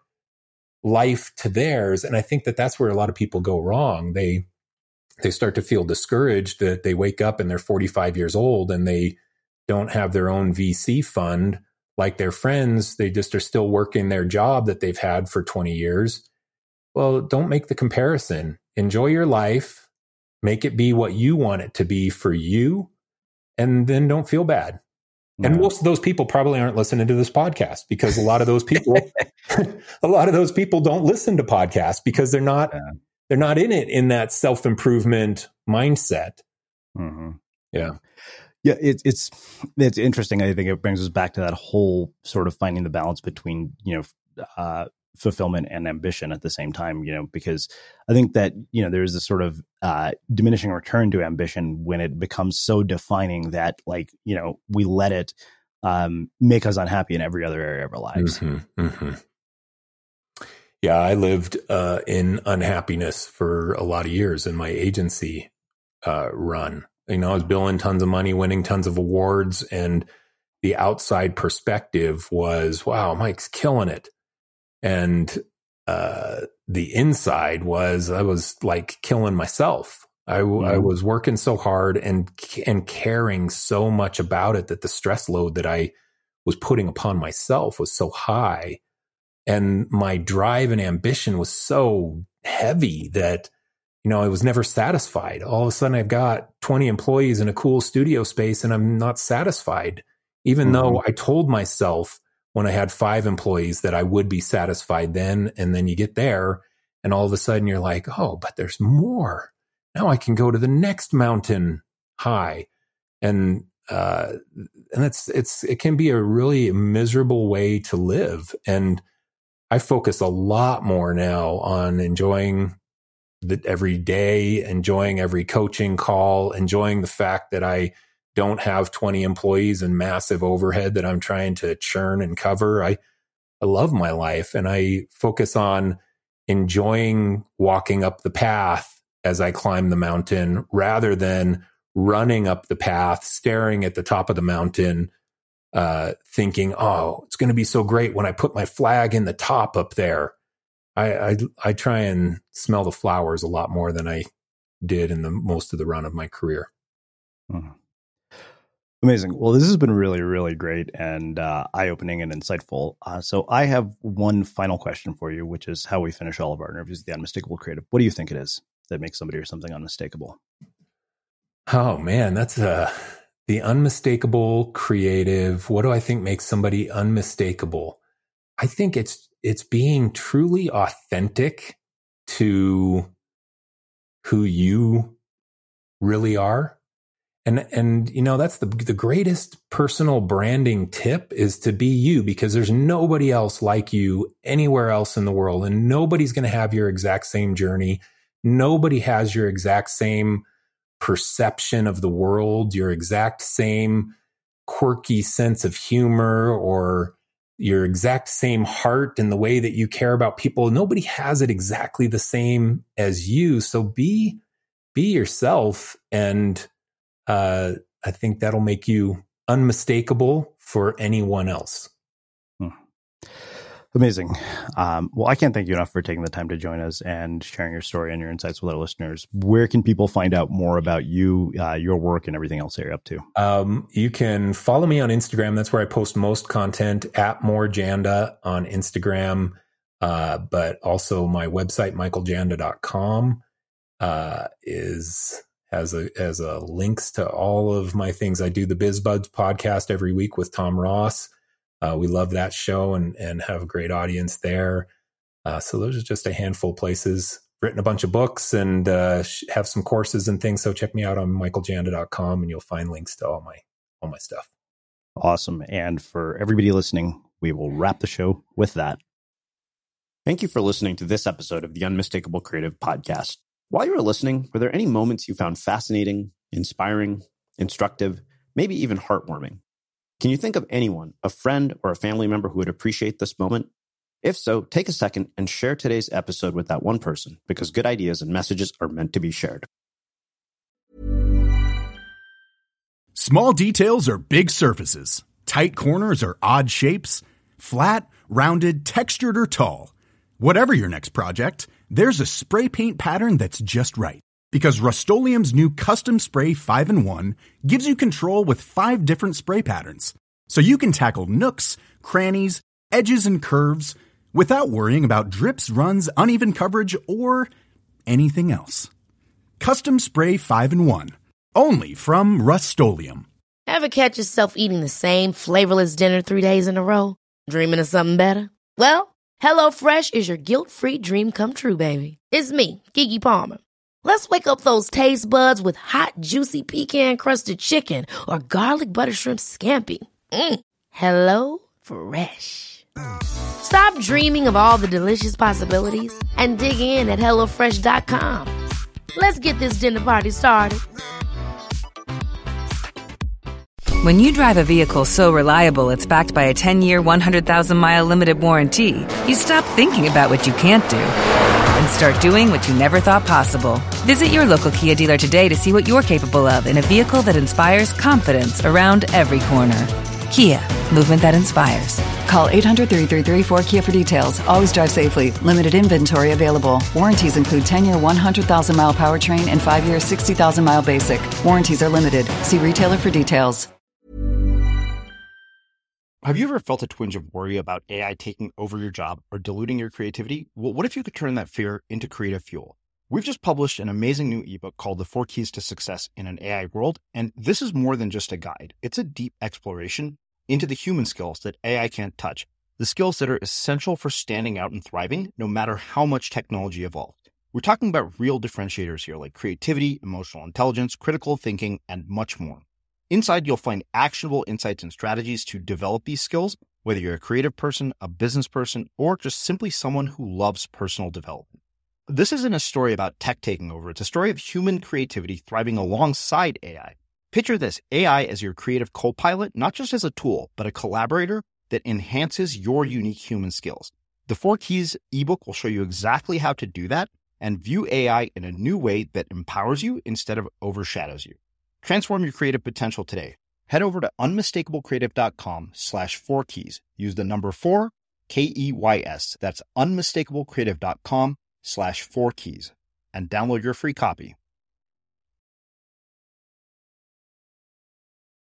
life to theirs. And I think that that's where a lot of people go wrong. They they start to feel discouraged that they wake up and they're forty-five years old and they don't have their own V C fund like their friends. They just are still working their job that they've had for twenty years. Well, don't make the comparison. Enjoy your life. Make it be what you want it to be for you. And then don't feel bad. Yeah. And most of those people probably aren't listening to this podcast, because a lot of those people, a lot of those people don't listen to podcasts because they're not, yeah. they're not in it in that self-improvement mindset. Mm-hmm. Yeah. Yeah. It's, it's, it's interesting. I think it brings us back to that whole sort of finding the balance between, you know, uh, fulfillment and ambition at the same time, you know, because I think that, you know, there's this sort of uh, diminishing return to ambition when it becomes so defining that, like, you know, we let it um, make us unhappy in every other area of our lives. Mm-hmm, mm-hmm. Yeah, I lived uh, in unhappiness for a lot of years in my agency uh, run. You know, I was billing tons of money, winning tons of awards, and the outside perspective was, wow, Mike's killing it. And uh, the inside was, I was like killing myself. I, mm-hmm. I was working so hard and and caring so much about it that the stress load that I was putting upon myself was so high. And my drive and ambition was so heavy that, you know, I was never satisfied. All of a sudden, I've got twenty employees in a cool studio space and I'm not satisfied, even mm-hmm. though I told myself when I had five employees that I would be satisfied then. And then you get there and all of a sudden you're like, oh, but there's more. Now I can go to the next mountain high. And, uh, and it's, it's, it can be a really miserable way to live. And I focus a lot more now on enjoying the every day, enjoying every coaching call, enjoying the fact that I don't have twenty employees and massive overhead that I'm trying to churn and cover. I, I love my life, and I focus on enjoying walking up the path as I climb the mountain rather than running up the path, staring at the top of the mountain, uh, thinking, oh, it's going to be so great when I put my flag in the top up there. I, I, I try and smell the flowers a lot more than I did in the most of the run of my career. Mm-hmm. Amazing. Well, this has been really, really great and uh, eye-opening and insightful. Uh, so I have one final question for you, which is how we finish all of our interviews, the unmistakable creative. What do you think it is that makes somebody or something unmistakable? Oh, man, that's uh, the unmistakable creative. What do I think makes somebody unmistakable? I think it's it's being truly authentic to who you really are. And, and, you know, that's the, the greatest personal branding tip is to be you, because there's nobody else like you anywhere else in the world. And nobody's going to have your exact same journey. Nobody has your exact same perception of the world, your exact same quirky sense of humor, or your exact same heart and the way that you care about people. Nobody has it exactly the same as you. So be, be yourself. And, uh, I think that'll make you unmistakable for anyone else. Hmm. Amazing. Um, well, I can't thank you enough for taking the time to join us and sharing your story and your insights with our listeners. Where can people find out more about you, uh, your work, and everything else that you're up to? Um, you can follow me on Instagram. That's where I post most content, at More Janda on Instagram. Uh, but also my website, michael janda dot com, uh, is, has a, has a links to all of my things. I do the BizBuds podcast every week with Tom Ross. Uh, we love that show and, and have a great audience there. Uh, so those are just a handful of places. Written a bunch of books and uh, have some courses and things. So check me out on michael janda dot com and you'll find links to all my all my stuff. Awesome. And for everybody listening, we will wrap the show with that. Thank you for listening to this episode of the Unmistakable Creative Podcast. While you were listening, were there any moments you found fascinating, inspiring, instructive, maybe even heartwarming? Can you think of anyone, a friend or a family member who would appreciate this moment? If so, take a second and share today's episode with that one person, because good ideas and messages are meant to be shared. Small details are big surfaces. Tight corners are odd shapes. Flat, rounded, textured, or tall. Whatever your next project, there's a spray paint pattern that's just right. Because Rust-Oleum's new Custom Spray five in one gives you control with five different spray patterns. So you can tackle nooks, crannies, edges, and curves without worrying about drips, runs, uneven coverage, or anything else. Custom Spray five in one. Only from Rust-Oleum. Ever catch yourself eating the same flavorless dinner three days in a row? Dreaming of something better? Well, HelloFresh is your guilt-free dream come true, baby. It's me, Keke Palmer. Let's wake up those taste buds with hot, juicy pecan-crusted chicken or garlic butter shrimp scampi. Mm. Hello Fresh. Stop dreaming of all the delicious possibilities and dig in at hello fresh dot com. Let's get this dinner party started. When you drive a vehicle so reliable it's backed by a ten-year, one hundred thousand mile limited warranty, you stop thinking about what you can't do and start doing what you never thought possible. Visit your local Kia dealer today to see what you're capable of in a vehicle that inspires confidence around every corner. Kia, movement that inspires. Call eight hundred, three three three, four K I A for details. Always drive safely. Limited inventory available. Warranties include ten-year, one hundred thousand mile powertrain and five-year, sixty thousand mile basic. Warranties are limited. See retailer for details. Have you ever felt a twinge of worry about A I taking over your job or diluting your creativity? Well, what if you could turn that fear into creative fuel? We've just published an amazing new ebook called The Four Keys to Success in an A I World, and this is more than just a guide. It's a deep exploration into the human skills that A I can't touch, the skills that are essential for standing out and thriving, no matter how much technology evolves. We're talking about real differentiators here, like creativity, emotional intelligence, critical thinking, and much more. Inside, you'll find actionable insights and strategies to develop these skills, whether you're a creative person, a business person, or just simply someone who loves personal development. This isn't a story about tech taking over. It's a story of human creativity thriving alongside A I. Picture this, A I as your creative co-pilot, not just as a tool, but a collaborator that enhances your unique human skills. The Four Keys ebook will show you exactly how to do that and view A I in a new way that empowers you instead of overshadows you. Transform your creative potential today. Head over to unmistakablecreative.com slash four keys. Use the number four, K E Y S. That's unmistakablecreative.com slash four keys and download your free copy.